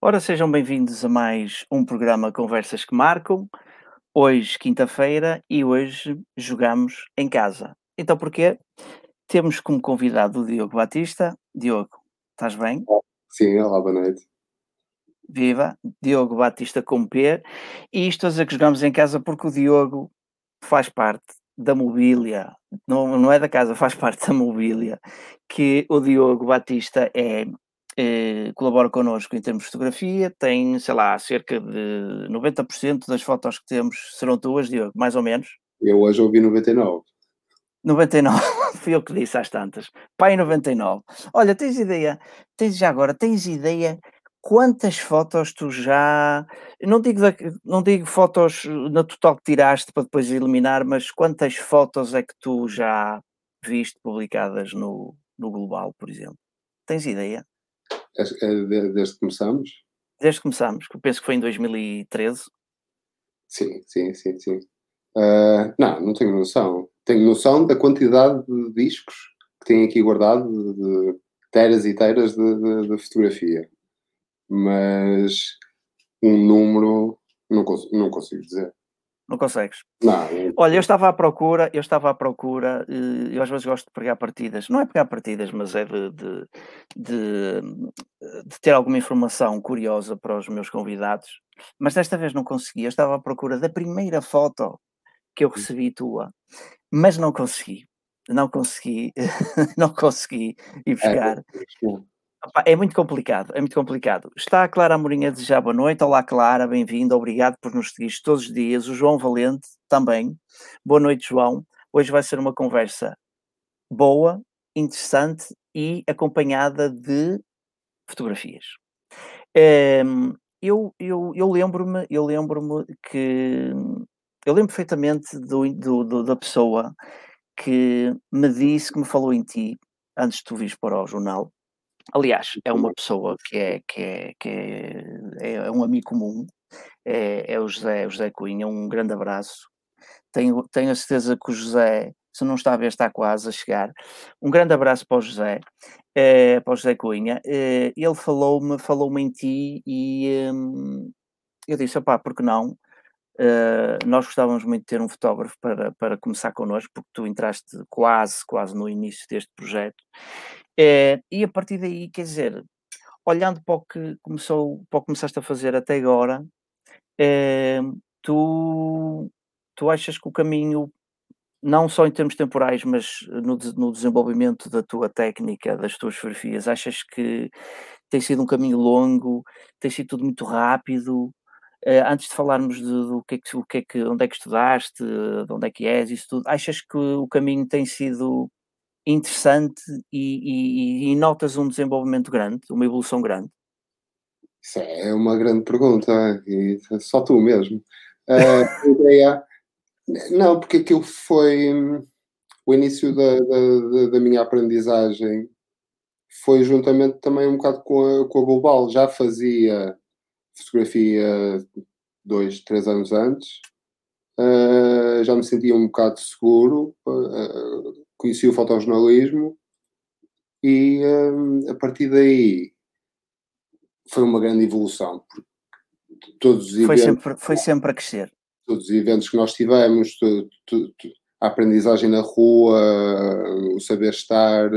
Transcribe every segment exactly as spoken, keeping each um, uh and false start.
Ora, sejam bem-vindos a mais um programa Conversas que Marcam. Hoje, quinta-feira, e hoje jogamos em casa. Então, porquê? Temos como convidado o Diogo Batista. Diogo, estás bem? Sim, olá, boa noite. Viva! Diogo Batista com P. E isto a dizer que jogamos em casa porque o Diogo faz parte da mobília, não, não é da casa, faz parte da mobília, que o Diogo Batista é, eh, colabora connosco em termos de fotografia, tem, sei lá, cerca de noventa por cento das fotos que temos serão tuas, Diogo, mais ou menos. Eu hoje ouvi noventa e nove. noventa e nove, fui eu que disse às tantas. Pai noventa e nove. Olha, tens ideia, tens já agora, tens ideia quantas fotos tu já, não digo, da, não digo fotos na total que tiraste para depois eliminar, mas quantas fotos é que tu já viste publicadas no, no Global, por exemplo? Tens ideia? As- eh, de- Desde que começamos? Desde que começámos, que eu penso que foi em dois mil e treze. Sim, sim, sim, sim. Ah, não, não tenho noção. Tenho noção da quantidade de discos que tenho aqui guardado, de, de teras e teras de, de- de fotografia. Mas um número não, cons- não consigo dizer. Não consegues? Não, não Olha, eu consigo. estava à procura, eu estava à procura, eh, eu às vezes gosto de pegar partidas, não é pegar partidas, mas é de, de, de, de ter alguma informação curiosa para os meus convidados, mas desta vez não consegui. Eu estava à procura da primeira foto que eu recebi tua, mas não consegui. Não consegui, não consegui ir É, buscar. não. Opá, é muito complicado, é muito complicado. Está a Clara Amorim a desejar boa noite. Olá, Clara, bem-vinda. Obrigado por nos seguir todos os dias. O João Valente também. Boa noite, João. Hoje vai ser uma conversa boa, interessante e acompanhada de fotografias. Em, eu eu eu lembro-me eu lembro-me que eu lembro perfeitamente do do do da pessoa que me disse, que me falou em ti, antes de tu vires para o jornal. Aliás, é uma pessoa que é que é que é é um amigo comum, é é o José o José Cunha, um grande abraço. Tenho tenho a certeza que o José, se não está a ver, está quase a chegar. Um grande abraço para o José, eh, para o José Cunha. Eh, ele falou-me falou-me em ti e, hum, eu disse: "Opá, por que não?". Eh, nós gostávamos muito de ter um fotógrafo para para começar connosco, porque tu entraste quase, quase no início deste projeto. Eh, e a partir daí, quer dizer, olhando para o que começou para o que começaste a fazer até agora, eh, tu tu achas que o caminho, não só em termos temporais, mas no de no desenvolvimento da tua técnica, das tuas fotografias, achas que tem sido um caminho longo, tem sido tudo muito rápido? Eh, antes de falarmos de do que é que o que é que onde é que estudaste, de onde é que és, isso tudo, achas que o caminho tem sido interessante e e e notas um desenvolvimento grande, uma evolução grande? Isso é uma grande pergunta e só tu mesmo. Ah, a ideia, não, porque aquilo foi hum, o início da, da, da- da minha aprendizagem foi juntamente também um bocado com a, com a Global. Já fazia fotografia dois, três anos antes, ah, já me sentia um bocado seguro, ah, conheci o fotojornalismo e ah, a partir daí foi uma grande evolução, porque todos os Foi eventos, sempre foi sempre a crescer. todos os eventos que nós tivemos, tu- tu- tu- a aprendizagem na rua, o saber estar,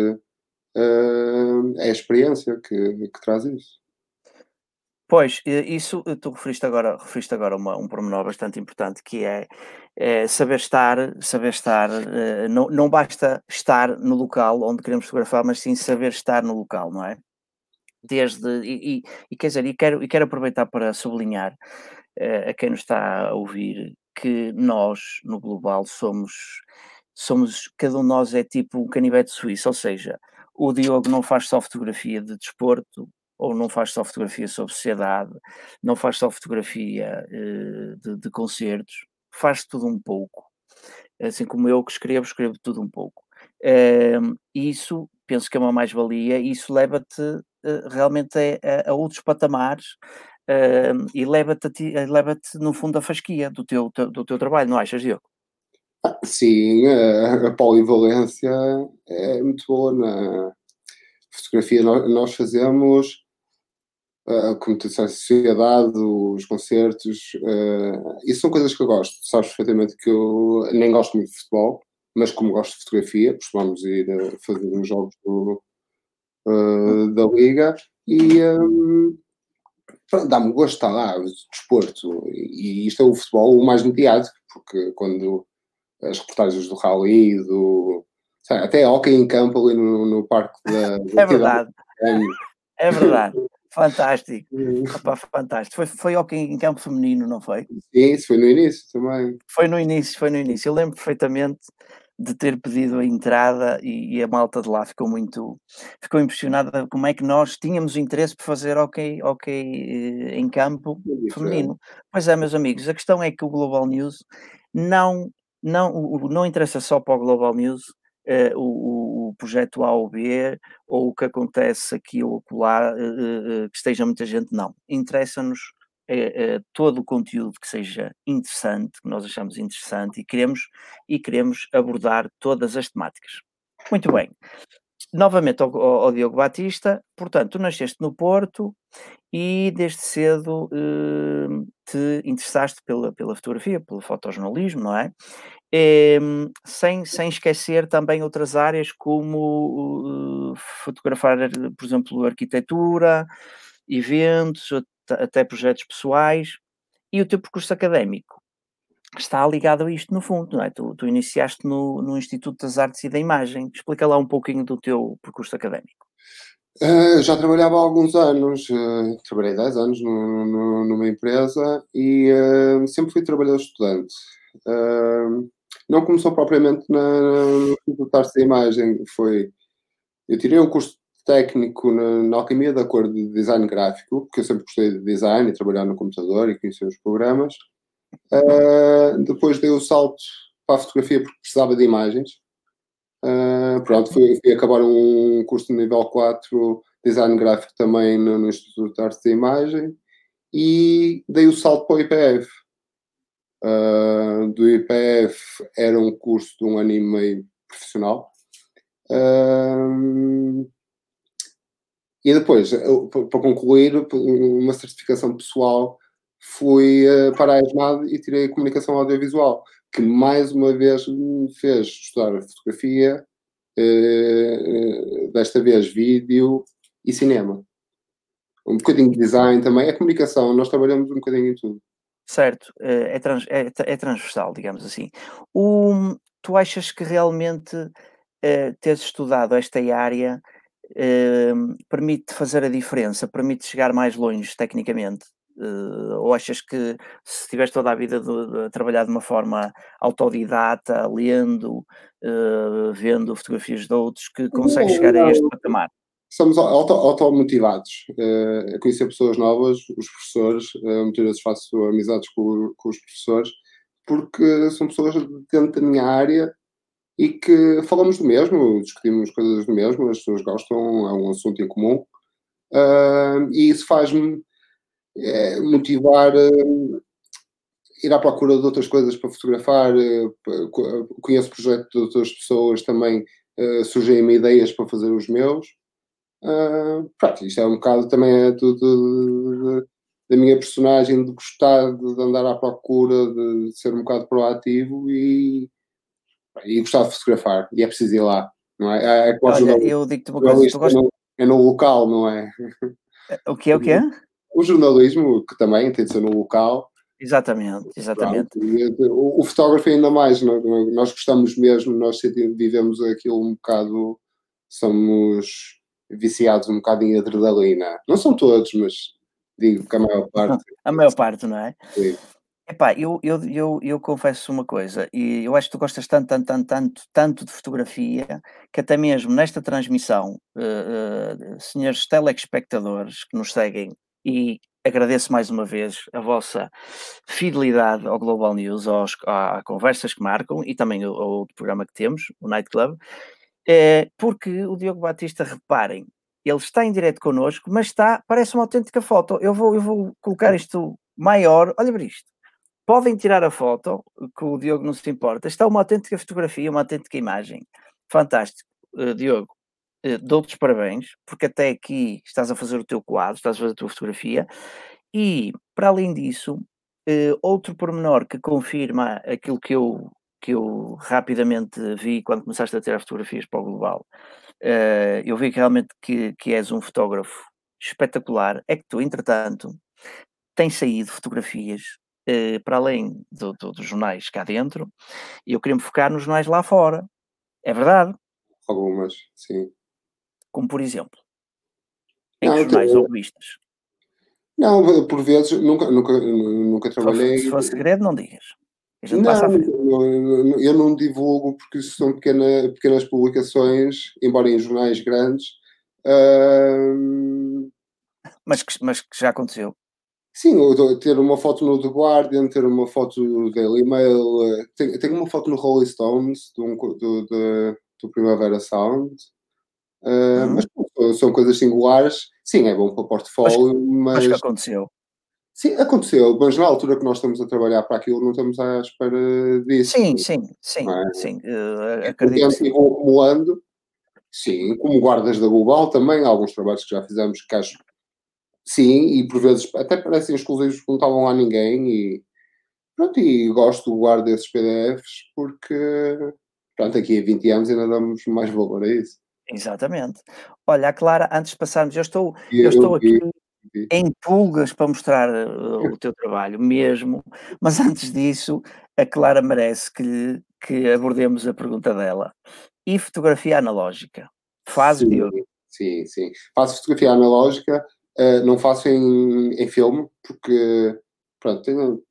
ah, é a experiência que, que traz isso. Pois, eh, isso, eh, tu referiste agora referiste agora uma um pormenor bastante importante, que é, eh, saber estar saber estar, eh, não não basta estar no local onde queremos fotografar, mas sim saber estar no local, não é? Desde e e e quer dizer, e quero e quero aproveitar para sublinhar, eh, a quem nos está a ouvir, que nós no global somos somos cada um de nós é tipo um canivete suíço, ou seja, o Diogo não faz só fotografia de desporto, ou não faz só fotografia sobre sociedade, não faz só fotografia, eh, de de concertos, faz tudo um pouco. Assim como eu que escrevo, escrevo tudo um pouco. Hum, e isso penso que é uma mais-valia, e isso leva-te, eh, realmente a a a outros patamares, hum, e leva-te a ti eh, leva-te no fundo a fasquia do teu teu do teu trabalho, não achas, Diogo? Ah, sim, a, a polivalência é muito boa na fotografia. Nós, nós fazemos uh, como tu disseste, a sociedade, os concertos, uh, isso são coisas que eu gosto. Sabes perfeitamente que eu nem gosto muito de futebol, mas como gosto de fotografia, costumamos ir uh, fazer os jogos do, uh, da Liga e um, dá-me gosto estar lá, o desporto, e isto é o futebol o mais mediático, porque quando as reportagens do Rally, do, sabe, até hóquei em campo ali no, no parque da, da É cidade. verdade, é verdade. Fantástico. Opa, fantástico. Foi, foi hóquei em campo feminino, não foi? Sim, isso foi no início também. Foi no início, foi no início. Eu lembro perfeitamente de ter pedido a entrada e, e a malta de lá ficou muito, ficou impressionada como é que nós tínhamos interesse por fazer hóquei, hóquei eh, em campo É diferente. feminino. Pois é, meus amigos, a questão é que o Global News não, não, o- o- não interessa só para o Global News eh, o, o- o projeto A ou B ou o que acontece aqui ou acolá, eh, eh, eh, que esteja muita gente, não. Interessa-nos é, é, todo o conteúdo que seja interessante, que nós achamos interessante e queremos, e queremos abordar todas as temáticas. Muito bem. Novamente ao, ao, ao Diogo Batista, portanto, tu nasceste no Porto e desde cedo eh, te interessaste pela, pela fotografia, pelo fotojornalismo, não é? Em, sem, sem esquecer também outras áreas como eh, fotografar, por exemplo, arquitetura, eventos, at- até projetos pessoais. E o teu percurso académico está ligado a isto no fundo, não é? Tu, tu iniciaste no, no Instituto das Artes e da Imagem. Explica lá um pouquinho do teu percurso académico. Uh, já trabalhava há alguns anos, uh, trabalhei dez anos no, no, numa empresa e uh, sempre fui trabalhador estudante. Uh, não começou propriamente na, no Instituto de Artes e Imagem, foi, eu tirei um curso técnico na, na Alquimia da Cor de Design Gráfico, porque eu sempre gostei de design e trabalhar no computador e conhecer os programas. Uh, depois dei o salto para a fotografia porque precisava de imagens. Uh, pronto, fui, fui acabar um curso de nível quatro, design gráfico também no, no Instituto de Arte da Imagem e dei o salto para o I P F. Uh, do I P F era um curso de um ano e meio profissional. Uh, e depois, para concluir, uma certificação pessoal, fui uh, para a ESMAD e tirei Comunicação Audiovisual, que mais uma vez me fez estudar fotografia, Uh, desta vez vídeo e cinema. Um bocadinho de design também. É comunicação, nós trabalhamos um bocadinho em tudo. Certo, eh, é, trans, é, é transversal, digamos assim. O, tu achas que realmente eh, teres estudado esta área eh, permite fazer a diferença, permite chegar mais longe tecnicamente? Eh, ou achas que se tiveres toda a vida de, de, a trabalhar de uma forma autodidata, lendo, eh, vendo fotografias de outros, que consegues Não, chegar a este não. patamar? Somos auto, automotivados. Uh, a conhecer pessoas novas, os professores, uh, muitas vezes faço amizades com, com os professores, porque são pessoas dentro da minha área e que falamos do mesmo, discutimos coisas do mesmo, as pessoas gostam, é um assunto em comum. Uh, e isso faz-me é, motivar, uh, ir à procura de outras coisas para fotografar. Uh, conheço projetos de outras pessoas também, uh, surgem-me ideias para fazer os meus. Uh, pronto, isto é um bocado também é tudo da minha personagem de gostar de, de andar à procura, de ser um bocado proativo e, e gostar de fotografar. E é preciso ir lá, não é? É, é para o Olha, jornalista, eu digo-te uma o coisa, tu jornalista é gostas... no, é no local, não é? O que é, o que é? O jornalismo, que também tem de ser no local. Exatamente, Pronto, exatamente. e, o, o fotógrafo ainda mais, não, é? Nós gostamos mesmo, nós vivemos aquilo um bocado, somos viciados um bocado em adrenalina. Não são todos, mas digo que a maior parte. A maior parte, não é? Sim. Epá, eu, eu, eu, eu confesso uma coisa, e eu acho que tu gostas tanto, tanto, tanto, tanto, tanto de fotografia, que até mesmo nesta transmissão, eh, eh, senhores telespectadores que nos seguem, e agradeço mais uma vez a vossa fidelidade ao Global News, aos, a conversas que marcam, e também ao, ao outro programa que temos, o Night Club, é, porque o Diogo Batista, reparem, ele está em direto connosco, mas está, parece uma autêntica foto. Eu vou, eu vou colocar isto maior, olha para isto. Podem tirar a foto, que o Diogo não se importa. Está uma autêntica fotografia, uma autêntica imagem. Fantástico, uh, Diogo. eh, dou-te os parabéns, porque até aqui estás a fazer o teu quadro, estás a fazer a tua fotografia e, para além disso, eh, outro pormenor que confirma aquilo que eu que eu rapidamente vi quando começaste a tirar fotografias para o global, eh, eu vi que realmente que que és um fotógrafo espetacular, é que tu, entretanto, tens saído fotografias, eh, para além do do dos jornais cá dentro, e eu queria me focar nos jornais lá fora. É verdade, Algumas, sim. como por exemplo, em que Não, te jornais ou revistas? não, por vezes nunca nunca nunca Se for trabalhei. se for segredo, não digas, a gente passa à Não, frente. não, eu não divulgo porque isso são pequena pequenas publicações, embora em jornais grandes. Hã, Mas que mas que já aconteceu. sim, eu dou ter uma foto no The Guardian, ter uma foto no Daily Mail, eh, tenho tenho uma foto no Rolling Stones de um co do de do Primavera Sound. Hã, mas Hum, pronto, são coisas singulares. Sim, é bom para o mas portfólio, mas que mas aconteceu. sim, aconteceu, mas na altura que nós estamos a trabalhar para aquilo não estamos à espera disso, Sim, sim, sim, não é? sim, eh, E com o acredito que tempo e sim. vou acumulando, sim, como guardas da Global também, há alguns trabalhos que já fizemos que acho sim, e por vezes até parecem exclusivos porque não estavam lá ninguém e pronto, e gosto, guardo esses P D Fs porque, pronto, aqui a vinte anos ainda damos mais valor a isso. Exatamente. Olha, a Clara, antes de passarmos, eu estou E eu eu estou aqui vi, vi. em pulgas para mostrar, eh, o teu trabalho mesmo, mas antes disso, a Clara merece que lhe que abordemos a pergunta dela. E fotografia analógica? Fazes, Sim, Diogo? sim, sim. Faço fotografia analógica, eh, não faço em em filme, porque, pronto, tenho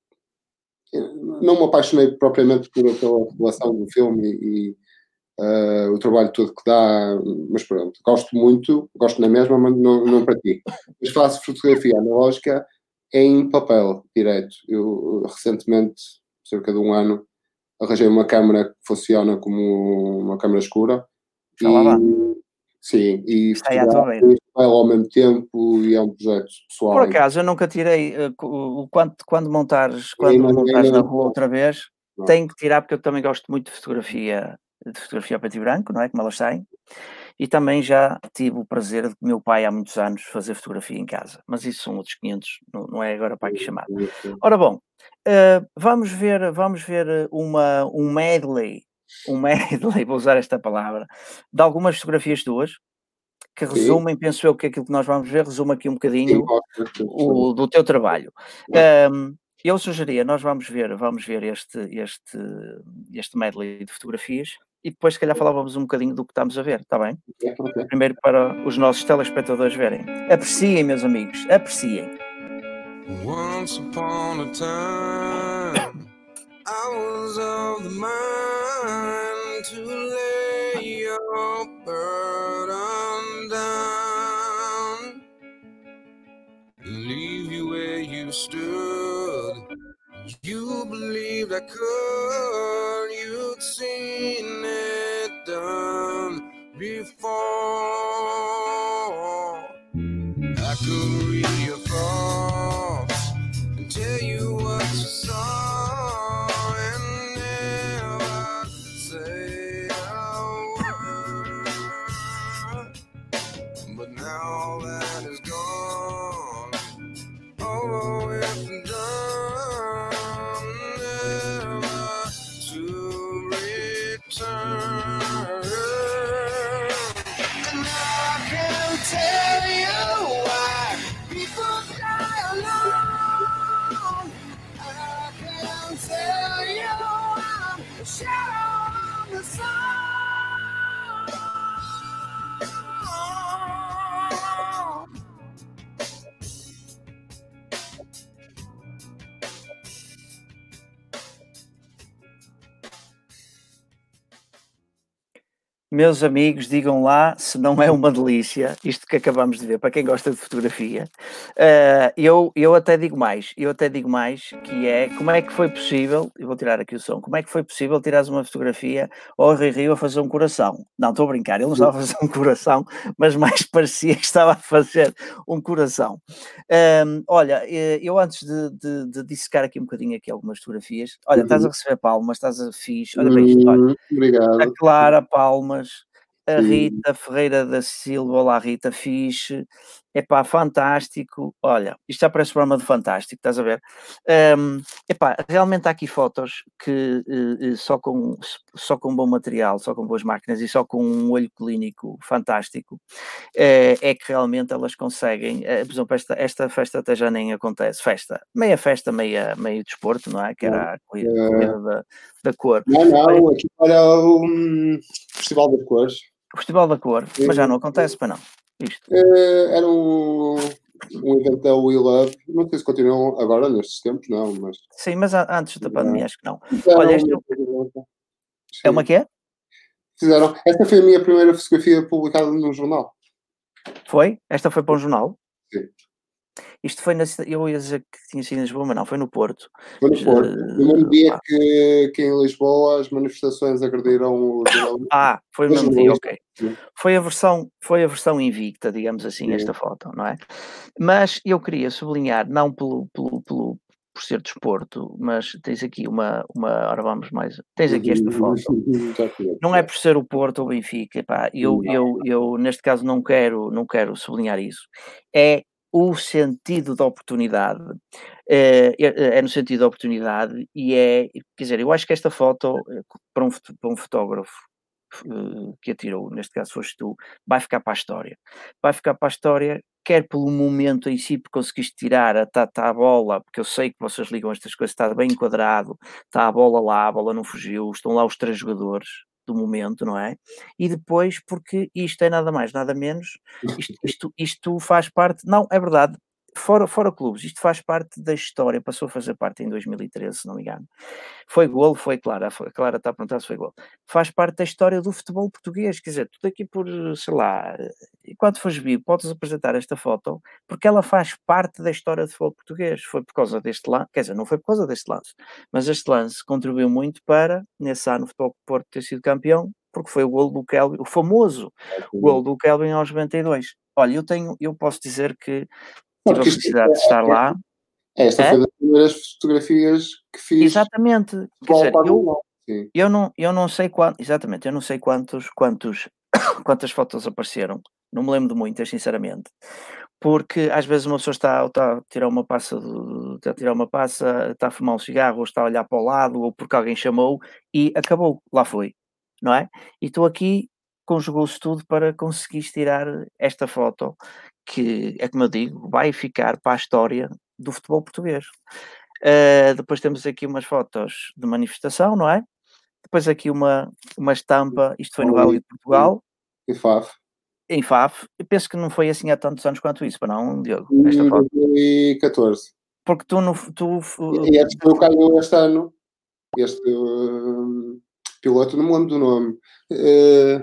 não me apaixonei propriamente por pela revelação do filme e, eh, o trabalho todo que dá, mas pronto, gosto muito, gosto na mesma, mas não não pratico. Mas faço fotografia analógica em papel direto. Eu recentemente, cerca de um ano, arranjei uma câmara que funciona como uma câmara escura Já lá e vamos. sim, e Está aí à tua fotografo beira. e papel ao mesmo tempo e é um projeto Por pessoal em acaso eu nunca tirei, eh, co o quando quando montares quando ainda montares ainda na não rua outra vez, não. tenho que tirar, porque eu também gosto muito de fotografia de fotografia a preto e branco, não é, como elas saem, e também já tive o prazer de meu pai há muitos anos fazer fotografia em casa, mas isso são outros quinhentos, não não é agora para aqui chamar. Ora bom, hã, vamos ver vamos ver eh, uma um medley um medley, vou usar esta palavra, de algumas fotografias tuas, que Sim, resumem, penso eu que aquilo que nós vamos ver resume aqui um sim, bocadinho gosto bastante. o do teu trabalho. Gosto. Hum, eu sugeria, nós vamos ver vamos ver este este este medley de fotografias e depois se calhar falávamos um bocadinho do que estamos a ver, está bem? Ok, ok. Primeiro para os nossos telespectadores verem. Apreciem, meus amigos, apreciem. Once upon a time, I was of the mind to lay your burden down, leave you where you stood. You believed I could, you'd seen it done before. I could read your thoughts and tell you what you saw and never say a word. But now all that is gone, over with and done, never to return. And I can tell you why people die alone. I can tell you I'm a shadow on the sun. Meus amigos, digam lá se não é uma delícia isto que acabamos de ver, para quem gosta de fotografia. Ah, eu, eu até digo mais, eu até digo mais, que é como é que foi possível, eu vou tirar aqui o som, como é que foi possível tirares uma fotografia ao Rui Rio a fazer um coração? Não, estou a brincar, ele não estava a fazer um coração, mas mais parecia que estava a fazer um coração. Ahm, olha, eh, eu antes de, de, de dissecar aqui um bocadinho aqui algumas fotografias, olha, estás Uhum. a receber palmas, estás a fixe, olha para isto, olha. Hum, A obrigado. Clara Palmas, a Sim. Rita Ferreira da Silva, olá Rita, fixe, epá, fantástico, olha, isto já parece programa de Fantástico, estás a ver? Um, epá, realmente há aqui fotos que uh, uh, só, com, só com bom material, só com boas máquinas e só com um olho clínico fantástico, uh, é que realmente elas conseguem, uh, por exemplo, esta, esta festa até já nem acontece, festa, meia festa, meia, meio desporto, não é? Que era a corrida, Uh, corrida da, da cor. Não, não, Olha, aqui para o um, Festival das Cores. o Festival da Cor, mas já não acontece, para não, isto. Uh, era um, um evento da We Love, não sei se continuam agora nestes tempos, não, mas... Sim, mas a, antes da pandemia acho que não. Fizeram Olha, este uma... é uma que é? Fizeram. Esta foi a minha primeira fotografia publicada num jornal. Foi? Esta foi para um jornal? Sim. Isto foi na cidade, eu ia dizer que tinha sido em Lisboa, mas não, foi no Porto. Foi no Porto. No mesmo dia Uh, que, que em Lisboa as manifestações agrediram o jornal. Ah, foi o Mas mesmo não, dia, isto- ok. Foi a versão, foi a versão invicta, digamos assim, Sim. esta foto, não é? Mas eu queria sublinhar, não pelo, pelo, pelo por ser desporto, mas tens aqui uma, uma, ora vamos mais, tens aqui esta foto. Já tinha. Não é por ser o Porto ou o Benfica, pá, eu, Não. eu, eu neste caso não quero, não quero sublinhar isso. É o sentido da oportunidade. É, é, é no sentido da oportunidade e é, quer dizer, eu acho que esta foto, eh, para um, foto- para um fotógrafo eh, que a tirou, neste caso foste tu, vai ficar para a história. Vai ficar para a história, quer pelo momento em si, porque conseguiste tirar, está tá a bola, porque eu sei que vocês ligam estas coisas, está bem enquadrado, está a bola lá, a bola não fugiu, estão lá os três jogadores do momento, não é? E depois, porque isto é nada mais, nada menos, isto, isto, isto faz parte, não, é verdade, fora, fora clubes, isto faz parte da história, passou a fazer parte em dois mil e treze, se não me engano. Foi golo, foi Clara, a Clara está a perguntar se foi golo. Faz parte da história do futebol português, quer dizer, tu daqui por, sei lá, enquanto fores vir, podes apresentar esta foto, porque ela faz parte da história do futebol português. Foi por causa deste lance, quer dizer, não foi por causa deste lance, mas este lance contribuiu muito para, nesse ano, o Futebol Porto ter sido campeão, porque foi o golo do Kelvin, o famoso golo do Kelvin aos noventa e dois. Olha, eu tenho, eu posso dizer que tive a Porque isto felicidade de estar lá. Esta É? foi das primeiras fotografias que fiz. Exatamente, quer Bola dizer, para a eu, bola. Sim. Eu não, eu não sei quanto, exatamente, eu não sei quantos, quantos, quantas fotos apareceram, não me lembro de muitas, sinceramente, porque às vezes uma pessoa está, está a tirar uma passa, de- está a tirar uma passa, está a fumar um cigarro, ou está a olhar para o lado, ou porque alguém chamou e acabou, lá foi, não é? E estou aqui, conjugou-se tudo para conseguir tirar esta foto, que é como eu digo, vai ficar para a história do futebol português. Uh, depois temos aqui umas fotos de manifestação, não é? Depois aqui uma, uma estampa, isto foi no Rally de Portugal, E Faf. em Faf. Eu penso que não foi assim há tantos anos quanto isso, para não, Diogo, esta Em foto. dois mil e catorze. Porque tu, no, tu E este foi o calhou este ano. Este uh, piloto, não me lembro do nome. Uh,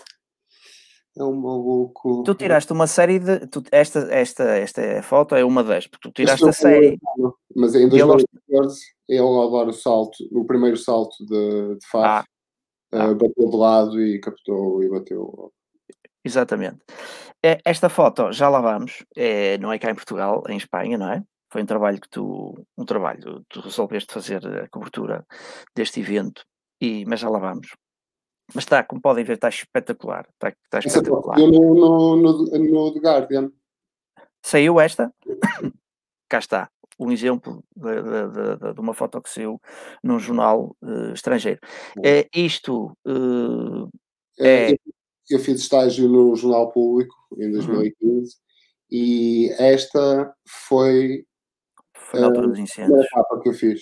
é um maluco. tu tiraste uma série de. Tu, esta, esta, esta foto é uma das, porque tu tiraste a Este foi o série. ano, mas em E ele dois mil aos- e catorze, ele ao dar o salto, o primeiro salto de, de Faf, Ah, ah. uh, bateu de lado e captou e bateu. Exatamente. Eh, Esta foto, já lá vamos, eh, não é cá em Portugal, é em Espanha, não é? Foi um trabalho que tu, um trabalho, tu resolveste fazer a cobertura deste evento, e, mas já lá vamos. Mas está, como podem ver, está espetacular. Está, está Essa espetacular. apareceu no, no, no, no The Guardian. Saiu esta? Cá está. Um exemplo de, de- de- de- de uma foto que saiu num jornal eh, estrangeiro. Eh, isto eh, Eh, é. eu, eu fiz estágio no Jornal Público em dois mil e quinze e esta foi Foi na altura dos a incêndios. primeira capa que eu fiz.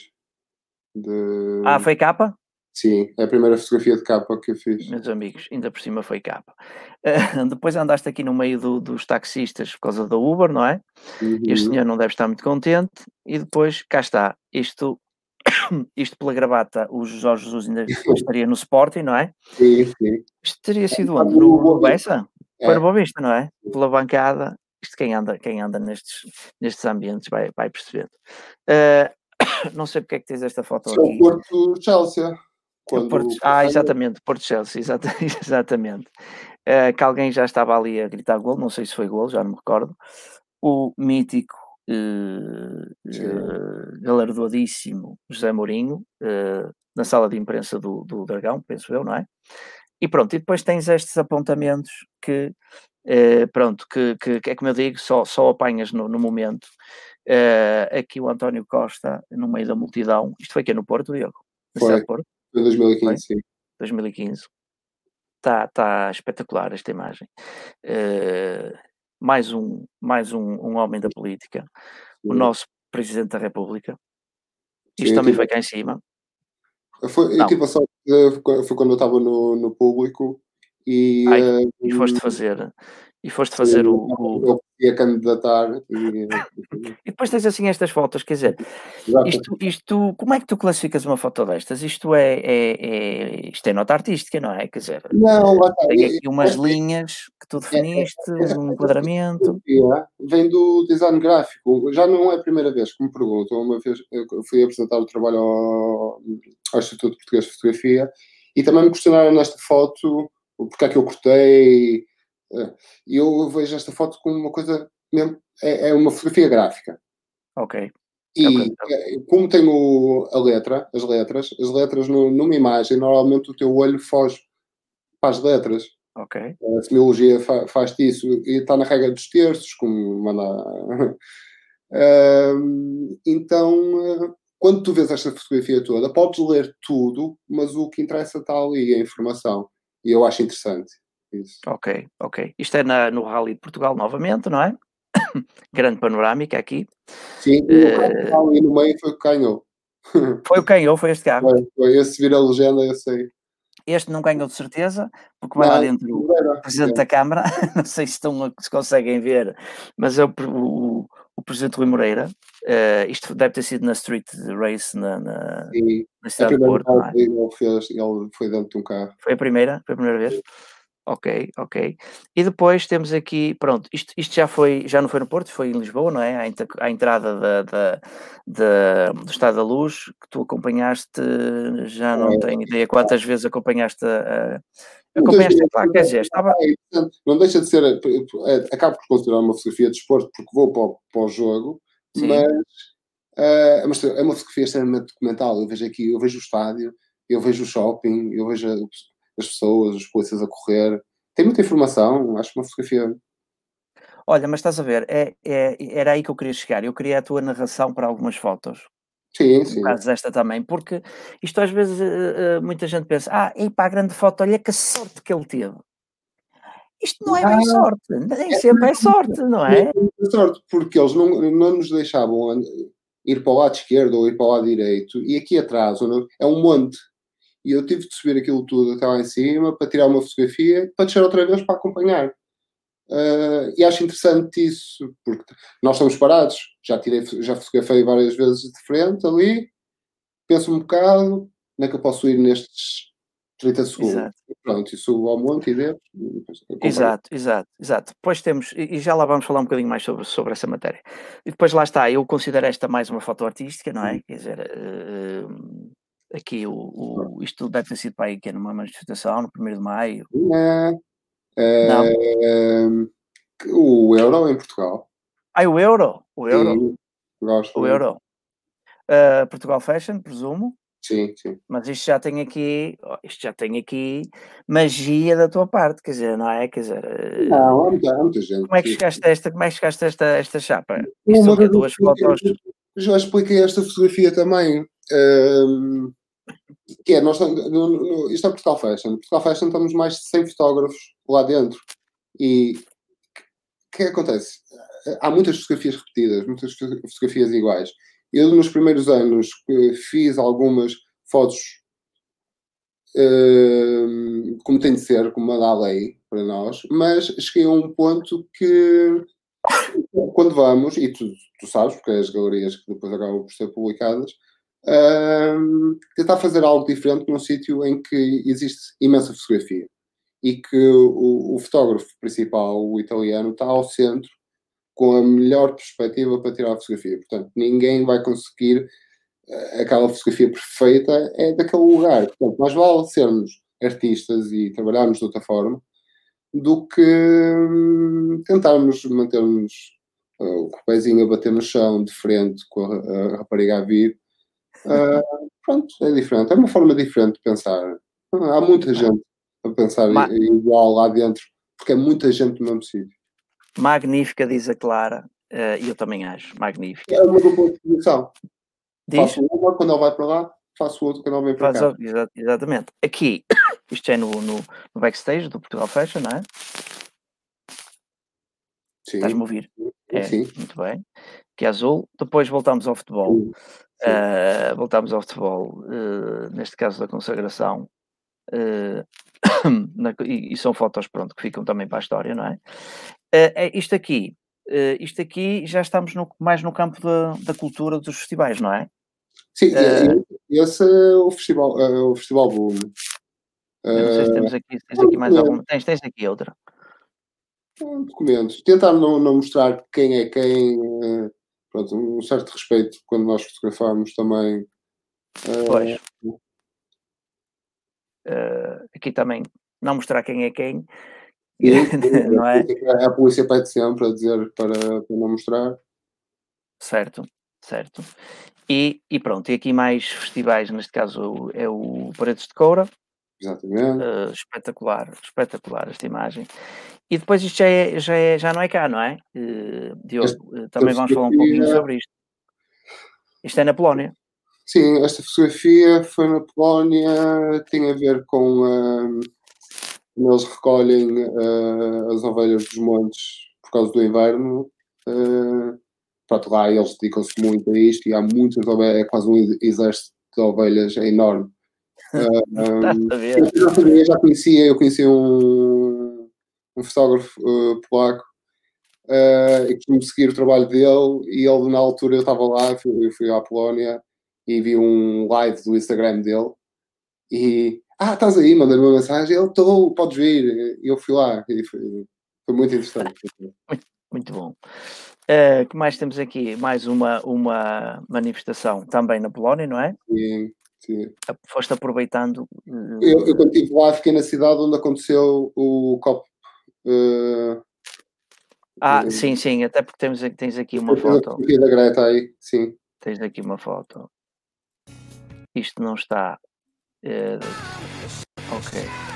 De... Ah, foi capa? Sim, é a primeira fotografia de capa que eu fiz. Meus amigos, ainda por cima foi capa. Eh, depois andaste aqui no meio do- dos taxistas por causa da Uber, não é? Este Uhum. senhor não deve estar muito contente. E depois, cá está, isto, isto pela gravata, o Jorge Jesus ainda estaria no Sporting, não é? Sim, sim. Isto teria sido onde? No No, no Boa Vista. Bessa? Foi no É. Boa Vista, não é? Pela bancada. Isto quem anda, quem anda nestes, nestes ambientes vai, vai perceber. Eh, não sei porque é que tens esta foto Isso é o aqui. Porto Chelsea. É Quando... Porto- ah, exatamente, Porto Chelsea, exata- exatamente. Eh, que alguém já estava ali a gritar gol, não sei se foi gol, já não me recordo. O mítico, eh, eh, galardoadíssimo José Mourinho, eh, na sala de imprensa do, do Dragão, penso eu, não é? E pronto, e depois tens estes apontamentos que, eh, pronto, que, que, que é como eu digo, só, só apanhas no, no momento. Eh, aqui o António Costa, no meio da multidão, isto foi aqui no Porto, Diogo? Na cidade Foi, de Porto, foi em dois mil e foi? quinze, sim. dois mil e quinze. Está tá espetacular esta imagem. Eh, mais um, mais um, um homem da política, o Sim, nosso Presidente da República. sim, Isto eu também tive, foi cá em cima. foi, eu Não, tive a sorte, de- foi quando eu estava no, no público e ai, eh, e foste fazer, e foste sim, fazer o, o- eu ia candidatar e E depois tens assim estas fotos, quer dizer, exato. isto, isto, como é que tu classificas uma foto destas? Isto é, é, é- isto é nota artística, não é? Quer dizer, Não, eh, lá está. tem Eu- aqui eu umas acho que linhas que tu é- é- definiste, essa um essa enquadramento. fotografia vem do design gráfico. Já não é a primeira vez que me perguntam. Uma vez eu fui apresentar o trabalho ao, ao Instituto Português de Fotografia e também me questionaram nesta foto o porque é que eu cortei. eh, E eu vejo esta foto como uma coisa mesmo, é, é uma fotografia gráfica. Ok, ok, E eh, como tenho a letra, as letras, as letras no- numa imagem, normalmente o teu olho foge para as letras. ok. A semiologia fa faz-te isso e está na regra dos terços, como manda. Hum, então, eh, quando tu vês esta fotografia toda, podes ler tudo, mas o que interessa está ali, a informação. E eu acho interessante isso. Ok, ok. Isto é na, no Rally de Portugal novamente, não é? Grande panorâmica aqui. Sim, e o carro que Eh, está ali no meio foi o que ganhou. foi o quem ou foi este carro? Foi, foi esse vir a legenda, eu sei. Este não ganhou de certeza, porque vai lá Não, dentro o Moreira, Presidente da Câmara, não sei se, estão, a- se conseguem ver, mas é o, pre- o, o Presidente Rui Moreira. Eh, isto deve ter sido na Street Race na, na, sim. na A cidade de primeira Porto, não volta é? ele fez, ele foi dentro de um carro. Foi a primeira, foi a primeira vez? Ok, ok. E depois temos aqui, pronto, isto, isto já foi, já não foi no Porto, foi em Lisboa, não é? À, entra- à entrada da, da, da- do Estado da Luz, que tu acompanhaste, já não É, tenho ideia quantas vezes acompanhaste a, a- muitas acompanhaste vezes, lá, quer dizer, estava, é interessante. Não deixa de ser, é, acabo por considerar uma fotografia de desporto porque vou para o, para o jogo, sim, mas, eh, mas é uma fotografia extremamente documental. Eu vejo aqui, eu vejo o estádio, eu vejo o shopping, eu vejo a- as pessoas, os polícias a correr. Tem muita informação, acho uma fotografia. olha, mas estás a ver, é, é- era aí que eu queria chegar, eu queria a tua narração para algumas fotos. Sim, No sim. caso desta também, porque isto às vezes eh, eh, muita gente pensa, ah, e para a grande foto, olha que sorte que ele teve. Isto não é bem Não, sorte, nem é, sempre é sorte, não nem é? muita sorte, porque eles não, não nos deixavam an- ir para o lado esquerdo ou ir para o lado direito, e aqui atrás onde- é um monte. E eu tive de subir aquilo tudo até lá em cima para tirar uma fotografia, para descer outra vez para acompanhar. Uh, e acho interessante isso, porque nós estamos parados. Já tirei, já fotografei várias vezes de frente ali, penso um bocado, como é que eu posso ir nestes trinta segundos? Exato, E pronto, e subo ao monte e depois e depois acompanho. exato, exato, exato. Depois temos, e e já lá vamos falar um bocadinho mais sobre, sobre essa matéria. E depois lá está, eu considero esta mais uma foto artística, não é? Quer dizer, eh, aqui o, o, isto deve ter sido para aí que é numa manifestação, no primeiro de maio. É, Não? é, o euro em Portugal. Ah, o euro, o euro, Sim, gosto o muito. euro. Eh, Portugal Fashion, presumo. Sim, sim. Mas isto já tem aqui, ó, isto já tem aqui magia da tua parte, quer dizer, não é? Quer dizer, eh, Não, há muita, há muita gente. como é que chegaste a esta, como é que chegaste a esta, esta chapa? Isto Uma são quê? vez eu Duas fotos? expliquei, já expliquei esta fotografia também. Hum, que é, nós estamos, no, no, isto é Portugal Fashion. Portugal Fashion estamos mais de cem fotógrafos lá dentro. E o que é que acontece? Há muitas fotografias repetidas, muitas fotografias iguais. Eu, nos primeiros anos, fiz algumas fotos hum, como tem de ser, como manda a lei para nós, mas cheguei a um ponto que quando vamos, e tu, tu sabes, porque é as galerias que depois acabam por ser publicadas, hum, tentar fazer algo diferente num sítio em que existe imensa fotografia e que o, o fotógrafo principal, o italiano, está ao centro com a melhor perspectiva para tirar a fotografia. Portanto, ninguém vai conseguir eh, aquela fotografia perfeita é daquele lugar. Portanto, mais vale sermos artistas e trabalharmos de outra forma do que hum, tentarmos mantermos uh, com o pezinho a bater no chão de frente com a, a rapariga a vir. Uh, pronto, é diferente. É uma forma diferente de pensar. Há muita gente a pensar Ma- igual lá dentro, porque é muita gente no mesmo sítio. Magnífica, diz a Clara, eh, e eu também acho, magnífica. É uma dupla exposição. Diz? Faço uma quando ele vai para lá, faço outra quando ele vem para Faz cá. o- exa- exatamente. Aqui, isto é no, no, no backstage do Portugal Fashion, não é? Estás-me a Sim, ouvir? É, sim. muito bem. Que é azul. Depois voltamos ao futebol. Sim. Uh, voltamos ao futebol, uh, neste caso da consagração. Uh, na- e, e são fotos, pronto, que ficam também para a história, não é? Uh, é isto aqui. uh, isto aqui já estamos no- mais no campo da, da cultura dos festivais, não é? Sim, e- Uh, e esse é o festival, é o festival Boom. eu não sei se Eh, temos aqui, se tens é um aqui mais documento, alguma. Tens, tens aqui outra. é um documento. Tentar não, não mostrar quem é quem, eh, pronto, um certo respeito quando nós fotografamos também. eh, Pois. Uh, aqui também não mostrar quem é quem, sim, sim, não é? a polícia pede sempre a dizer para, para não mostrar. Certo, certo. E, e pronto, e aqui mais festivais, neste caso é o Paredes de Coura. Exatamente. Uh, espetacular, espetacular esta imagem. E depois isto já, é, já, é, já não é cá, não é? Uh, Diogo, uh, também vamos falar um pouquinho sobre isto. Isto é na Polónia. Sim, esta fotografia foi na Polónia, tem a ver com um, eles recolhem uh, as ovelhas dos montes por causa do inverno. Uh, pronto, lá eles dedicam-se muito a isto e há muitas ovelhas, é quase um exército de ovelhas, é enorme. Uh, Estás um, a ver? eu, já sabia, já conhecia, eu conhecia um, um fotógrafo uh, polaco uh, e costumo seguir o trabalho dele e ele na altura eu estava lá, fui, eu fui à Polónia e vi um live do Instagram dele e ah, estás aí, mandei-me uma mensagem, ele estou, podes vir, e eu fui lá e foi, foi muito interessante. Muito, muito bom. O uh, que mais temos aqui? Mais uma, uma manifestação também na Polónia, não é? Sim, sim. Foste aproveitando. Uh, Eu, eu quando estive lá fiquei na cidade onde aconteceu o COP. Uh, ah, uh, sim, sim, até porque temos, tens aqui uma foto. da Greta aí, sim. Tens aqui uma foto. Isto não está. Uh, ok.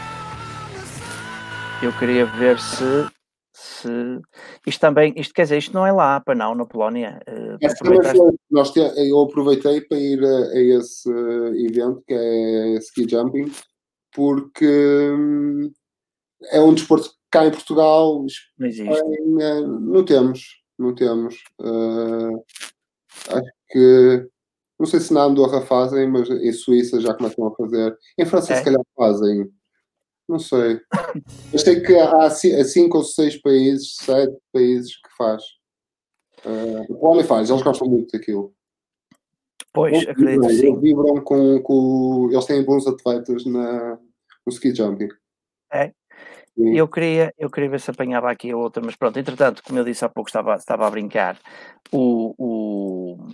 Eu queria ver se, se. Isto também. Isto quer dizer, isto não é lá, para não, na Polónia. Uh, Essa também foi, nós te, eu aproveitei para ir a, a esse evento que é ski jumping, porque hum, é um desporto que cá em Portugal, Não existe. Espanha, não temos, não temos. Uh, acho que não sei se na Andorra fazem, mas em Suíça já começam a fazer. Em França É? se calhar fazem, não sei. Mas sei que há cinco ou seis países, sete países que faz. Uh, o Polónia faz, eles gostam muito daquilo. Pois, Eles acredito vibram, que sim. eles vibram com, com. Eles têm bons atletas na, no ski jumping. É. Sim. Eu queria, eu queria ver se apanhava aqui a outra, mas pronto, entretanto, como eu disse há pouco, estava, estava a brincar. O, o,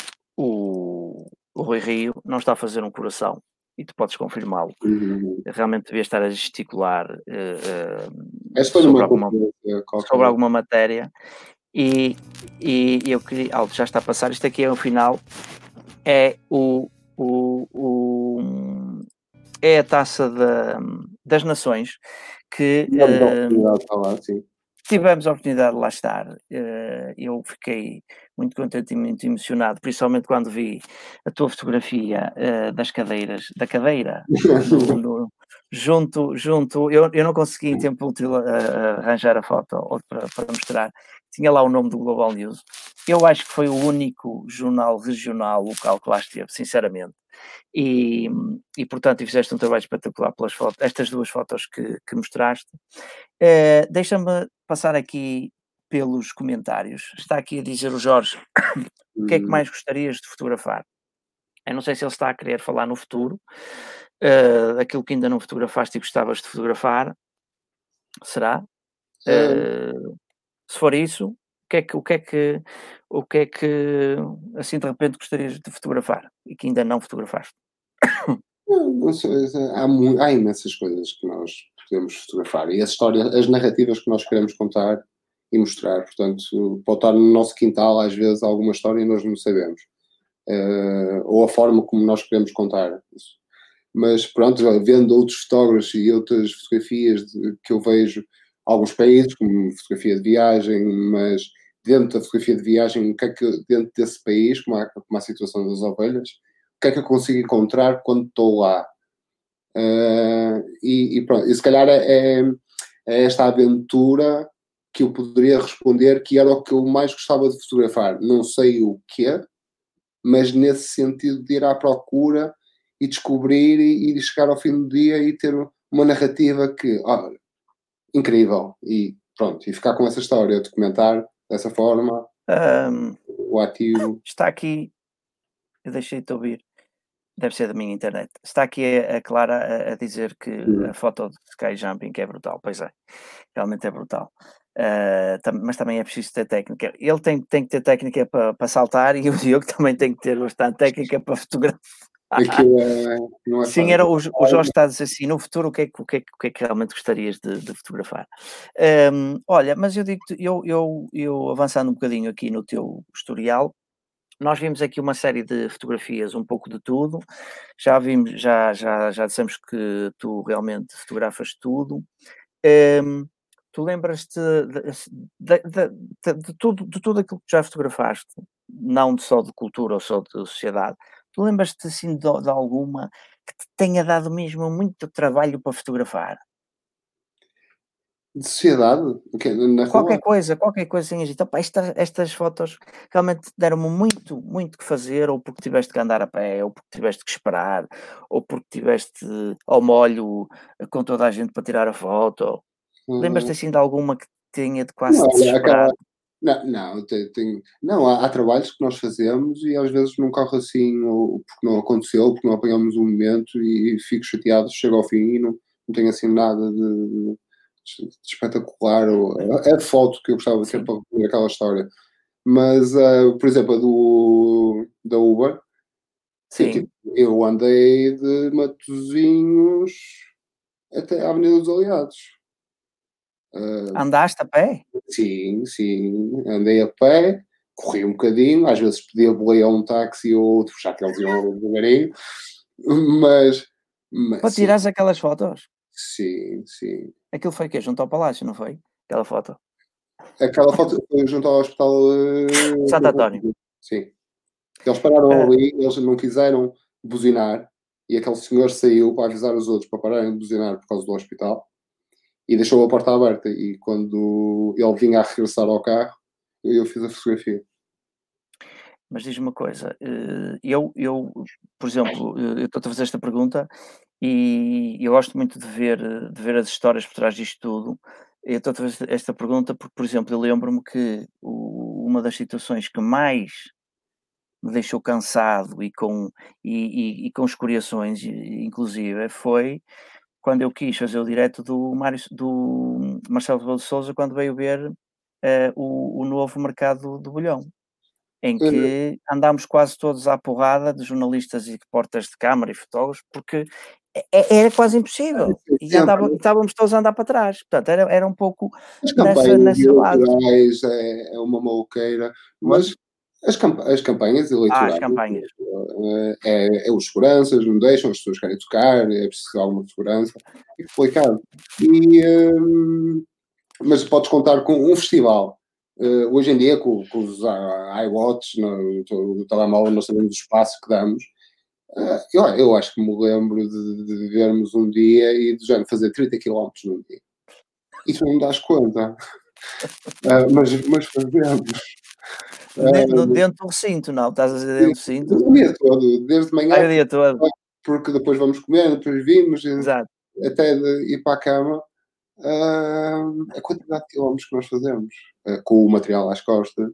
o, o Rui Rio não está a fazer um coração, e tu podes confirmá-lo. Uhum. Realmente devia estar a gesticular uh, uh, sobre, alguma, sobre alguma matéria. E, e eu queria. Oh, já está a passar. Isto aqui é o final. É o. o, o é a taça da, das nações que uh, tivemos a oportunidade de lá estar. Uh, eu fiquei muito contente e muito emocionado, principalmente quando vi a tua fotografia uh, das cadeiras, da cadeira, no, no, junto, junto, eu, eu não consegui em tempo útil uh, arranjar a foto ou para, para mostrar, tinha lá o nome do Global News. Eu acho que foi o único jornal regional local que lá esteve, sinceramente. E, e portanto, e fizeste um trabalho espetacular pelas fotos, estas duas fotos que, que mostraste. Uh, deixa-me passar aqui pelos comentários. Está aqui a dizer o Jorge, o que é que mais gostarias de fotografar? Eu não sei se ele está a querer falar no futuro, uh, aquilo que ainda não fotografaste e gostavas de fotografar. Será? Uh, se for isso, o que é que, o que é que, o que é que, assim de repente gostarias de fotografar e que ainda não fotografaste? Não, não sei, há, há imensas coisas que nós podemos fotografar e as histórias, as narrativas que nós queremos contar e mostrar, portanto, pode estar no nosso quintal às vezes alguma história e nós não sabemos, uh, ou a forma como nós queremos contar isso. mas pronto, vendo outros fotógrafos e outras fotografias de, que eu vejo, alguns países, como fotografia de viagem, mas dentro da fotografia de viagem, o que é que dentro desse país, como a, como a situação das ovelhas, o que é que eu consigo encontrar quando estou lá? Uh, e, e pronto, e se calhar é, é esta aventura que eu poderia responder que era o que eu mais gostava de fotografar. Não sei o quê, mas nesse sentido de ir à procura e descobrir e, e chegar ao fim do dia e ter uma narrativa que, oh, incrível, e pronto, e ficar com essa história, documentar dessa forma, Um, o ativo. está aqui, eu deixei-te ouvir, deve ser da minha internet. Está aqui a, a Clara a, a dizer que Hum. a foto de sky jumping é brutal, pois é, realmente é brutal. Uh, tam, mas também é preciso ter técnica. Ele tem, tem que ter técnica para, para saltar e o Diogo também tem que ter bastante técnica para fotografar. Aquilo é, não é Sim, era o, o Jorge está a dizer assim, no futuro o que é, o que, é, o que, é que realmente gostarias de, de fotografar? Um, olha, mas eu digo, eu, eu, eu avançando um bocadinho aqui no teu historial, nós vimos aqui uma série de fotografias, um pouco de tudo, já vimos, já, já, já dissemos que tu realmente fotografas tudo. Um, tu lembras-te de, de, de, de, de, tudo, de tudo aquilo que já fotografaste, não só de cultura ou só de sociedade, tu lembras-te assim de, de alguma que te tenha dado mesmo muito trabalho para fotografar? De sociedade? Okay, na Qualquer rua? coisa, qualquer coisa assim, agita. Opa, esta, estas fotos realmente deram-me muito, muito que fazer, ou porque tiveste que andar a pé, ou porque tiveste que esperar, ou porque tiveste ao molho com toda a gente para tirar a foto. Lembras-te assim de alguma que tenha de quase Não, olha, aquela, desesperado? não, não, tem, tem- não há, há trabalhos que nós fazemos e às vezes não corre assim, ou porque não aconteceu, porque não apanhamos um momento e fico chateado, chego ao fim e não, não tenho assim nada de, de- de espetacular. Ou, é a foto que eu gostava de ter Sim, para ver aquela história. Mas, ah, por exemplo, a do, da Uber, eu, sim. tipo, eu andei de Matosinhos até à Avenida dos Aliados. Ah, Andaste a pé? sim, sim, andei a pé, corri um bocadinho, às vezes pedia boleia a um táxi ou outro, já que eles iam devagarinho, mas, Para mas sim, tirares aquelas fotos? sim, sim. Aquilo foi o quê? Junto ao palácio, não foi? Aquela foto. Aquela foto foi junto ao hospital, Santo eh, António. sim. Eles pararam Ah, ali, eles não quiseram buzinar, e aquele senhor saiu para avisar os outros para pararem de buzinar por causa do hospital, e deixou a porta aberta, e quando ele vinha a regressar ao carro, eu fiz a fotografia. mas diz-me uma coisa, eh, eu, eu, por exemplo, eh, eu estou-te a fazer esta pergunta e eu gosto muito de ver, eh, de ver as histórias por trás disto tudo. Eu estou-te a fazer esta pergunta porque, por exemplo, eu lembro-me que o- uma das situações que mais me deixou cansado e com, e, e- e com escoriações, e- inclusive, foi quando eu quis fazer o direto do, Mário, do Marcelo Rebelo de Sousa quando veio ver eh, o, o novo mercado do bolhão, em Eh, que andámos quase todos à porrada de jornalistas e repórteres de câmara e fotógrafos, porque e- e- era quase impossível. E andava, Sempre. estávamos todos a andar para trás. Portanto, era, era um pouco As nessa, campanhas nessa base. eleitorais é, é uma maluqueira, Onde? mas as, camp as campanhas Ah, as eleitorais campanhas. eh, é, é os seguranças, não deixam, as pessoas querem tocar, é preciso alguma segurança, é complicado. E, hum, mas podes contar com um festival. Eh, hoje em dia, com, com os i- iWatch no, no telemóvel, nós sabemos o espaço que damos. Eh, eu, eu acho que me lembro de, de vermos um dia e de já fazer trinta quilómetros num dia. Isso não me das conta. Ah, mas, mas fazemos. Ne- no- Ah, dentro do recinto, não? Estás a dizer e- dentro do recinto? o dia todo, desde manhã, Vai o dia todo. porque depois vamos comer, depois vimos, Exato. até de ir para a cama. Ah, a quantidade de quilómetros que nós fazemos, ah, com o material às costas,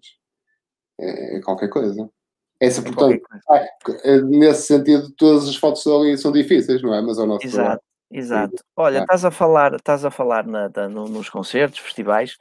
é, é qualquer coisa. Essa, É qualquer portanto, coisa. ah, é, nesse sentido, todas as fotos ali são difíceis, não é? Mas é o nosso trabalho. Exato, exato. Olha, Ah, estás a falar, estás a falar na- da- no- nos concertos, festivais,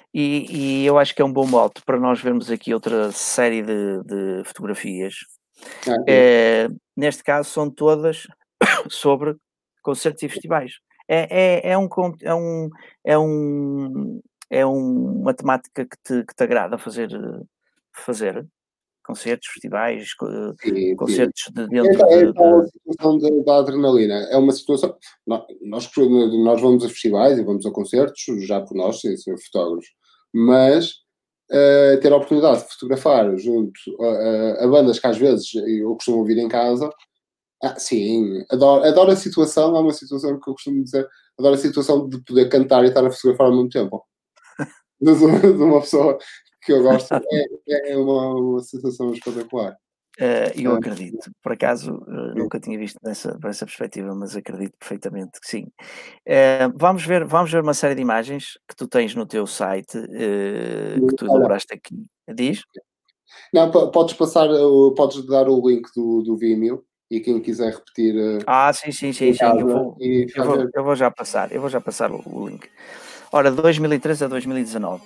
e, e eu acho que é um bom mote para nós vermos aqui outra série de, de fotografias. ah, ok. Eh, neste caso, são todas sobre concertos e festivais. É, é, é, um, con- é, um, é, um, é um- uma temática que te, que te agrada fazer, eh, fazer. concertos, festivais, co- Sim, sim. concertos de dentro Então, de, então a de- situação da, da adrenalina é uma situação. nó- Nós, nós vamos a festivais e vamos a concertos, já por nós, sem ser fotógrafos, mas eh, ter a oportunidade de fotografar junto a, a- a bandas que às vezes eu costumo ouvir em casa, ah, sim, adoro, adoro a situação. É uma situação que eu costumo dizer, adoro a situação de poder cantar e estar a fotografar ao mesmo tempo. De, de uma pessoa que eu gosto, é, é uma, uma situação espetacular. Eh, eu Ah, acredito, por acaso, eh, sim. nunca tinha visto dessa, dessa perspectiva, mas acredito perfeitamente que sim. Eh, vamos ver, vamos ver uma série de imagens que tu tens no teu site, eh, que tu Olha, elaboraste aqui. Diz? não, po- podes passar, o- podes dar o link do, do Vimeo e quem quiser repetir eh, Ah, sim, sim, sim, em sim, eu casa vou, e eu fazer. vou, eu vou já passar, eu vou já passar o, o link. Ora, dois mil e treze a dois mil e dezanove.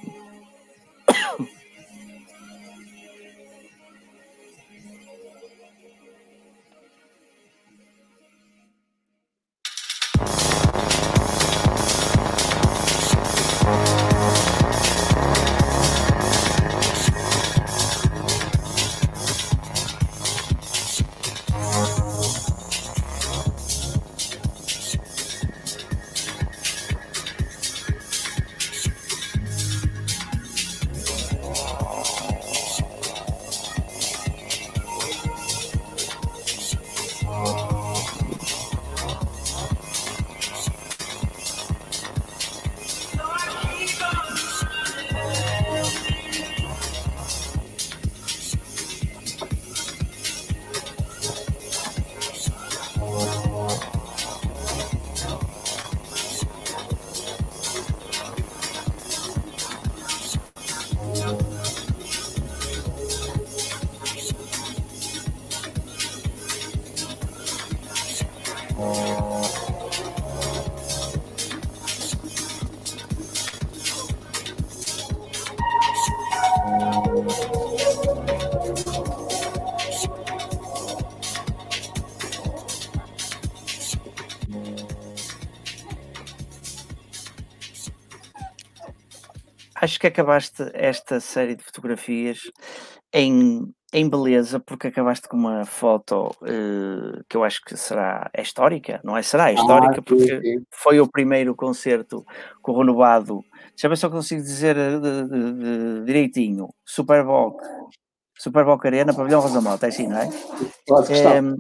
Acho que acabaste esta série de fotografias em, em beleza, porque acabaste com uma foto eh, que eu acho que será é histórica, não é? Será é Ah, histórica sim, porque sim. foi o primeiro concerto com o renovado. Deixa eu ver se eu consigo dizer eh, de- de- de- direitinho. Superboc, Superboc Arena, Pavilhão Rosa Mota, é assim, não é? Quase que está. Em,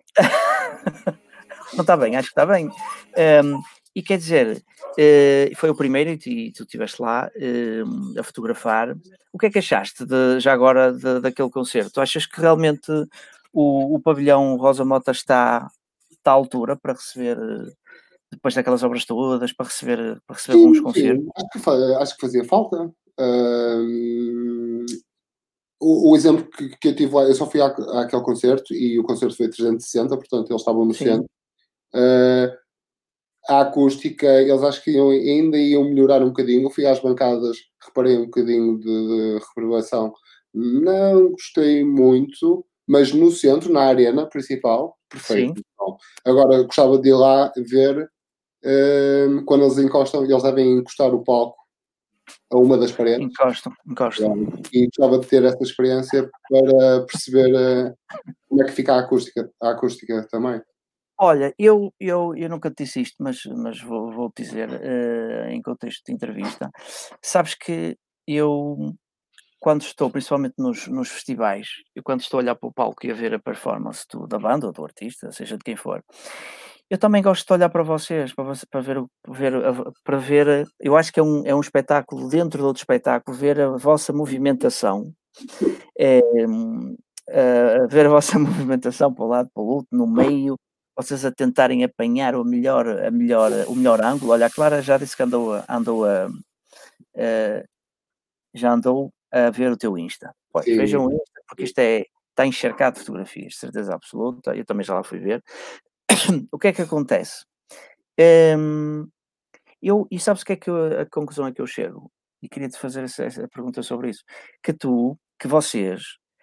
não está bem, acho que está bem. Em, e quer dizer, eh, foi o primeiro e tu, e tu estiveste lá em, a fotografar. O que é que achaste de- já agora de- daquele concerto? Achas que realmente o, o pavilhão Rosa Mota está, está à altura para receber, eh, depois daquelas obras todas, para receber, para receber bons Sim, concertos? sim. Acho que, fa- acho que fazia falta. Ahm, o, o exemplo que, que eu tive lá, eu só fui à, àquele concerto e o concerto foi trezentos e sessenta, portanto eles estavam no Sim, centro. Ah, a acústica, eles acho que iam, ainda iam melhorar um bocadinho. Eu fui às bancadas, reparei um bocadinho de, de reverberação. Não gostei muito, mas no centro, na arena principal, perfeito. sim, Bom, agora gostava de ir lá ver hum, quando eles encostam, eles devem encostar o palco a uma das paredes. encostam, encostam. E gostava de ter essa experiência para perceber eh, como é que fica a acústica, a acústica também. Olha, eu, eu, eu nunca te disse isto, mas, mas vou, vou dizer eh, em contexto de entrevista. Sabes que eu, quando estou, principalmente nos, nos festivais, eu quando estou a olhar para o palco e a ver a performance do- da banda ou do artista, seja de quem for, eu também gosto de olhar para vocês, para, você- para ver, o- ver, a- para ver, eu acho que é um, é um espetáculo dentro de outro espetáculo, ver a vossa movimentação, é, hum, a ver a vossa movimentação para um lado, para o outro, no meio, vocês a tentarem apanhar o melhor, a melhor, o melhor ângulo. Olha, a Clara já disse que andou, a- andou a, a- já andou a ver o teu Insta. Pois, Sim, vejam o Insta, porque isto é, está encharcado de fotografias, de certeza absoluta, eu também já lá fui ver. O que é que acontece? Hum, eu, e sabes o que é que eu- a conclusão é que eu chego? E queria-te fazer essa, essa pergunta sobre isso. Que tu, que vocês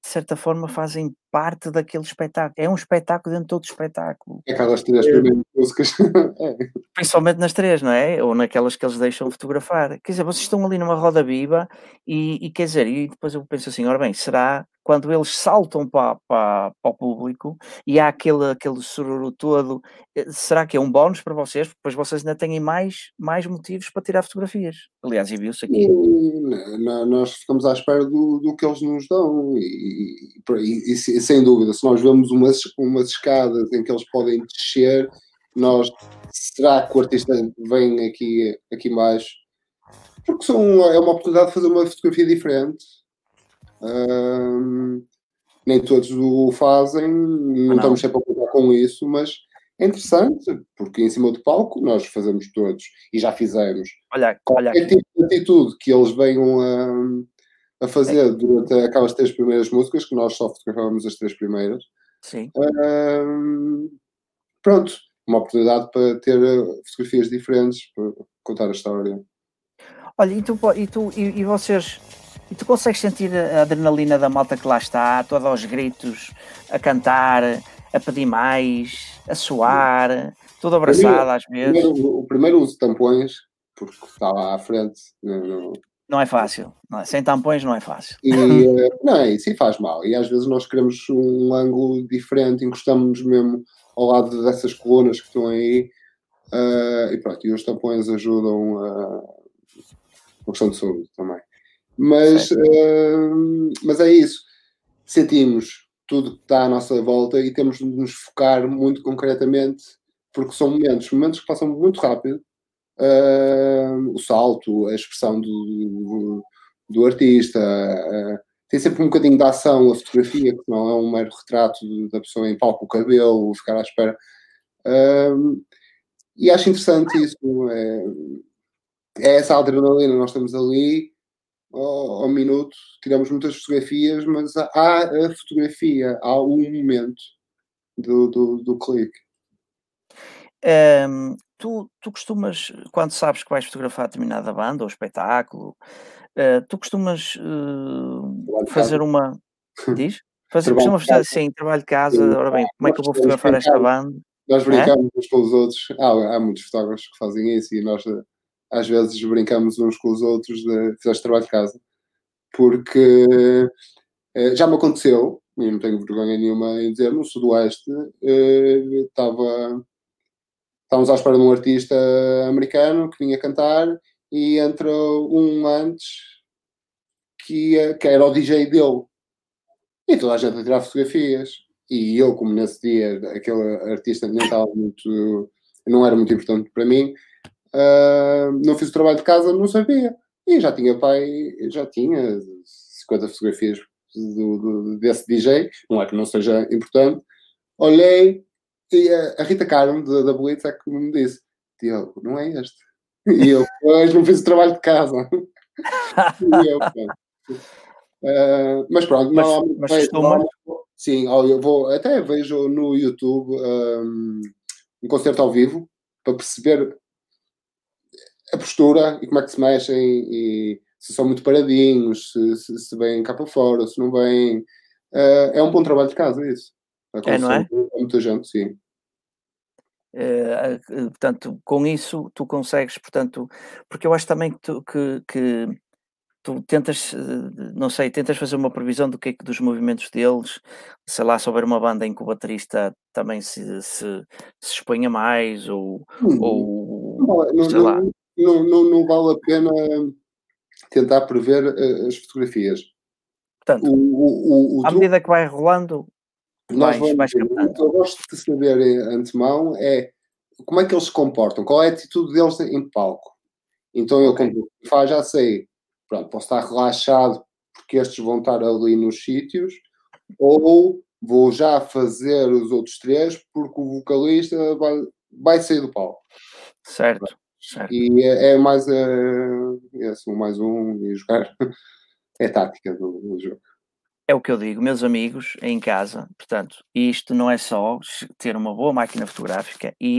de certa forma fazem parte daquele espetáculo. É um espetáculo dentro de outro espetáculo. Aquelas três Eh, primeiras músicas. É. Principalmente nas três, não é? Ou naquelas que eles deixam fotografar. Quer dizer, vocês estão ali numa roda viva e, e quer dizer, e depois eu penso assim, ora bem, será quando eles saltam para, para, para o público e há aquele, aquele sururu todo, eh, será que é um bónus para vocês? Porque depois vocês ainda têm mais, mais motivos para tirar fotografias. Aliás, e viu-se aqui. E n- nós ficamos à espera do, do que eles nos dão e, e- e- e se- sem dúvida, se nós vemos umas, umas escadas em que eles podem descer, nós, será que o artista vem aqui, aqui mais? Porque são, é uma oportunidade de fazer uma fotografia diferente. Ahm, nem todos o fazem, não Não. estamos sempre a contar com isso, mas é interessante, porque em cima do palco nós fazemos todos e já fizemos. Olha, olha Qualquer aqui. tipo de atitude que eles venham a, a fazer durante aquelas três primeiras músicas, que nós só fotografávamos as três primeiras, Sim. ahm, pronto, uma oportunidade para ter eh, fotografias diferentes, para contar a história. Olha, e tu, po- e, tu e, e vocês, e tu consegues sentir a adrenalina da malta que lá está, toda aos gritos, a cantar, a pedir mais, a suar, toda abraçada às vezes. Primeiro, o primeiro uso de tampões, porque está lá à frente, não, não- Não é fácil, não é? Sem tampões não é fácil. e eh, não é isso, e faz mal. E às vezes nós queremos um ângulo diferente, encostamos-nos mesmo ao lado dessas colunas que estão aí, eh, e pronto, e os tampões ajudam a uma questão de saúde também. Mas, eh, mas é isso. Sentimos tudo que está à nossa volta e temos de nos focar muito concretamente, porque são momentos, momentos que passam muito rápido. Uh, o salto, a expressão do, do, do artista, uh, tem sempre um bocadinho de ação a fotografia, que não é um mero retrato da pessoa em palco, o cabelo, ficar à espera. Uh, e acho interessante isso. É, é essa adrenalina, nós estamos ali ao, ao minuto, tiramos muitas fotografias, mas há a fotografia, há um momento do, do, do clique. Ehm, tu, tu costumas, quando sabes que vais fotografar determinada banda ou espetáculo, eh, tu costumas eh, Trabalho de fazer casa. uma. Diz? Fazer, Trabalho costumas de fazer casa. assim, trabalho de casa, Sim. ora bem, como é que eu vou Nós fotografar esta brincamos. banda? Nós É? brincamos uns com os outros. Há, há muitos fotógrafos que fazem isso e nós eh, às vezes brincamos uns com os outros de fizeste trabalho de casa. Porque eh, já me aconteceu, e não tenho vergonha nenhuma em dizer, no Sudoeste eh, estava, estávamos à espera de um artista americano que vinha cantar e entra um antes que, ia- que era o D J dele. E toda a gente a tirar fotografias. E eu, como nesse dia aquele artista nem estava muito, não era muito importante para mim, uh, não fiz o trabalho de casa, não sabia. E já tinha pai, já tinha cinquenta fotografias do, do, desse D J, não é que não seja importante. Olhei e a, a Rita Carmo da, da Blitz é que me disse: Tiago, não é este. E eu, pois, não fiz o trabalho de casa. E eu, pronto. Uh, mas pronto, Mas, normalmente mas vejo, costumas? normalmente- sim, ó, eu vou, até vejo no YouTube um, um concerto ao vivo para perceber a postura e como é que se mexem e se são muito paradinhos, se, se, se vêm cá para fora, se não vêm. Uh, é um bom trabalho de casa, isso. É, não é? Aconselho a muita gente, sim. Eh, eh, portanto, com isso tu consegues, portanto, porque eu acho também que, tu, que, que tu tentas, eh, não sei, tentas fazer uma previsão do que é que dos movimentos deles, sei lá, se houver uma banda em que o baterista também se, se, se exponha mais, ou, Hum, não, ou vale- não, sei lá. não, não, não, não vale a pena tentar prever uh, as fotografias. O, Portanto, o, o, o à truque medida que vai rolando, nós vais, vamos vais ver. O captando. que eu gosto de saber em antemão é como é que eles se comportam, qual é a atitude deles em palco. Então eu, Ok. quando faz, já sei, pronto, posso estar relaxado porque estes vão estar ali nos sítios, ou vou já fazer os outros três porque o vocalista vai, vai sair do palco. Certo, certo. E é, é mais, é, é assim, um mais um e jogar. É a tática do, do jogo. É o que eu digo, meus amigos, em casa, portanto, isto não é só ter uma boa máquina fotográfica e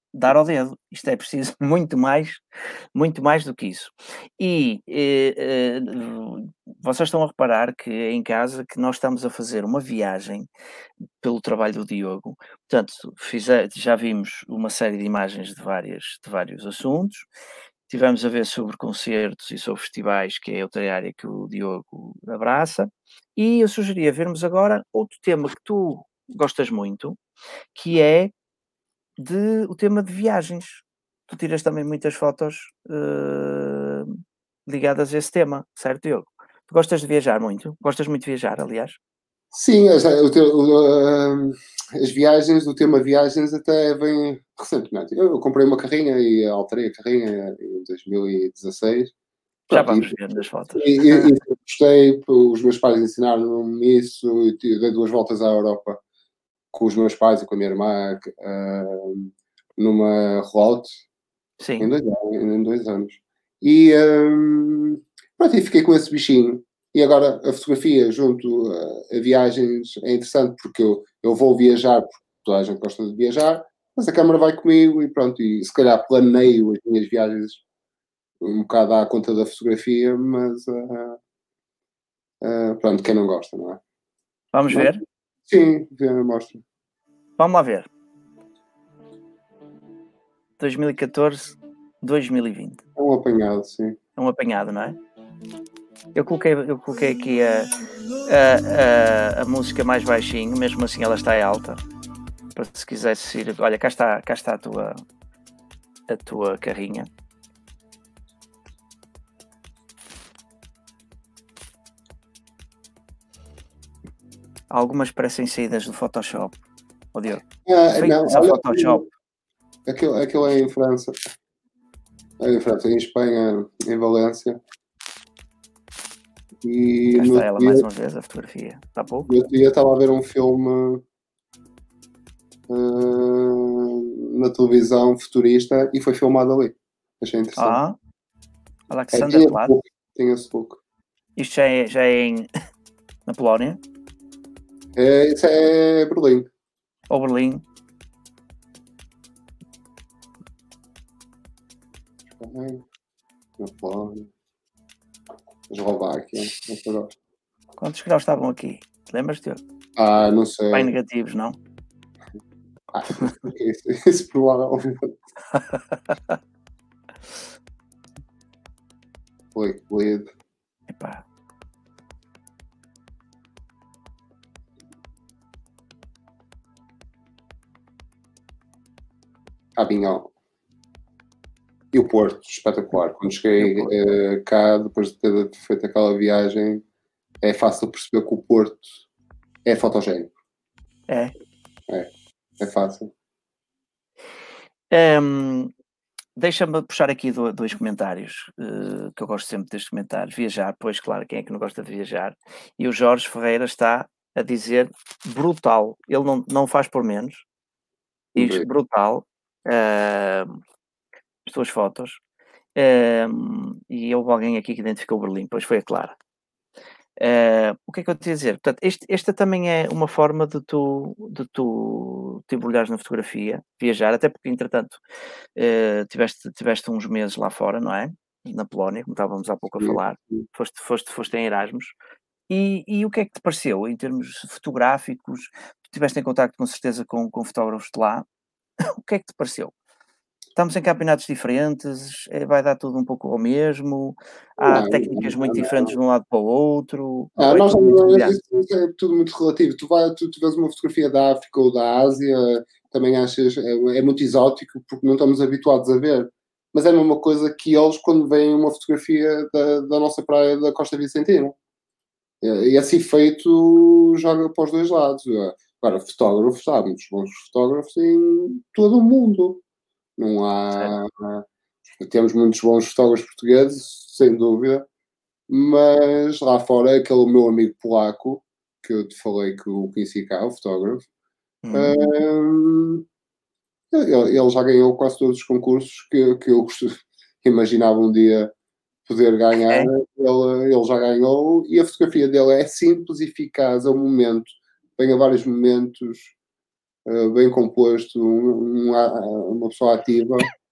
dar ao dedo. Isto é preciso muito mais, muito mais do que isso. E eh, eh, vocês estão a reparar que em casa que nós estamos a fazer uma viagem pelo trabalho do Diogo. Portanto, fize- já vimos uma série de imagens de, várias, de vários assuntos. Tivemos a ver sobre concertos e sobre festivais, que é outra área que o Diogo abraça. E eu sugeria vermos agora outro tema que tu gostas muito, que é de, o tema de viagens. Tu tiras também muitas fotos eh, ligadas a esse tema, certo, Diogo? Tu gostas de viajar muito? Gostas muito de viajar, aliás? Sim, as, o teu- o, ah, as viagens, o tema viagens até vem recentemente. Eu, eu comprei uma carrinha e alterei a carrinha em dois mil e dezasseis. Já Pronto, e, vamos ver nas fotos. e, e, e gostei, os meus pais ensinaram-me isso, e tive- dei duas voltas à Europa com os meus pais e com a minha irmã ah, numa rollout em Sim, dois, anos- em dois anos. E, ah, pronto, e fiquei com esse bichinho. E agora a fotografia junto a, a viagens é interessante porque eu, eu vou viajar, porque toda a gente gosta de viajar, mas a câmera vai comigo e pronto, e se calhar planeio as minhas viagens um bocado à conta da fotografia, mas ah, ah, pronto, quem não gosta, não é? vamos Mas, ver. sim, mostra. Vamos lá ver. dois mil e catorze, dois mil e vinte. É um apanhado, sim. É um apanhado, não é? Eu coloquei, eu coloquei aqui a, a, a, a música mais baixinho, mesmo assim ela está alta. Para se quisesse ir. Olha, cá está, cá está a tua, a tua carrinha. Algumas parecem saídas do Photoshop. Oh, Diogo. Ah, não, Feitas a olha, Photoshop. aquilo, aquilo é em França. É em França, em Espanha, em Valência. E Cá no está ela dia, mais uma vez, a fotografia. Está pouco? no outro dia estava a ver um filme ah, na televisão futurista e foi filmado ali. Achei interessante. Ah, É, Alexander tinha, Platt. pouco, tinha esse pouco. Isto já é, já é em, na Polónia, É, isso é Berlim. ou Berlim. Na Polónia. Eslováquia. Não sei lá. Quantos graus estavam aqui? Lembras-te, Diogo? Ah, não Bem sei. negativos, não? Ah, isso, isso provavelmente. Foi lido. Epá. Avignon. E o Porto, espetacular. Quando cheguei E o Porto. eh, cá, depois de ter feito aquela viagem, é fácil perceber que o Porto é fotogénico. É. É fácil. Ehm, Deixa-me puxar aqui do- dois comentários, eh, que eu gosto sempre destes comentários. Viajar, pois claro, quem é que não gosta de viajar? E o Jorge Ferreira está a dizer brutal. Ele não, não faz por menos. Diz Incrível. brutal. ehm, as tuas fotos. Ehm, e houve alguém aqui que identificou Berlim, pois foi a Clara. Eh, o que é que eu te ia dizer? Portanto, este, esta também é uma forma de tu, de tu te embrulhares na fotografia, viajar, até porque, entretanto, eh, tiveste, tiveste uns meses lá fora, não é? Na Polónia, como estávamos há pouco a Sim, falar. sim. Foste, foste, foste em Erasmus. E, e o que é que te pareceu em termos fotográficos? Tu estiveste em contacto com certeza com, com fotógrafos de lá. O que é que te pareceu? Estamos em campeonatos diferentes, eh, vai dar tudo um pouco ao mesmo, há Não, técnicas não, muito não. diferentes de um lado para o outro, Ah, ou é nós, tudo muito semelhante? isso, isso é tudo muito relativo. Tu, vai, tu, tu vês uma fotografia da África ou da Ásia, também achas é, é muito exótico porque não estamos habituados a ver. Mas é a mesma coisa que eles quando veem uma fotografia da, da nossa praia da Costa Vicentina. E esse efeito joga para os dois lados. Agora, fotógrafos, há muitos bons fotógrafos em todo o mundo. Não há. Temos muitos bons fotógrafos portugueses, sem dúvida, mas lá fora, aquele meu amigo polaco, que eu te falei que o conheci cá, o fotógrafo, Hum. hum, ele, ele já ganhou quase todos os concursos que, que eu gost- imaginava um dia poder ganhar. É? Ele, ele já ganhou e a fotografia dele é simples e eficaz ao momento, tem a vários momentos uh, bem composto, um, um, uma pessoa ativa.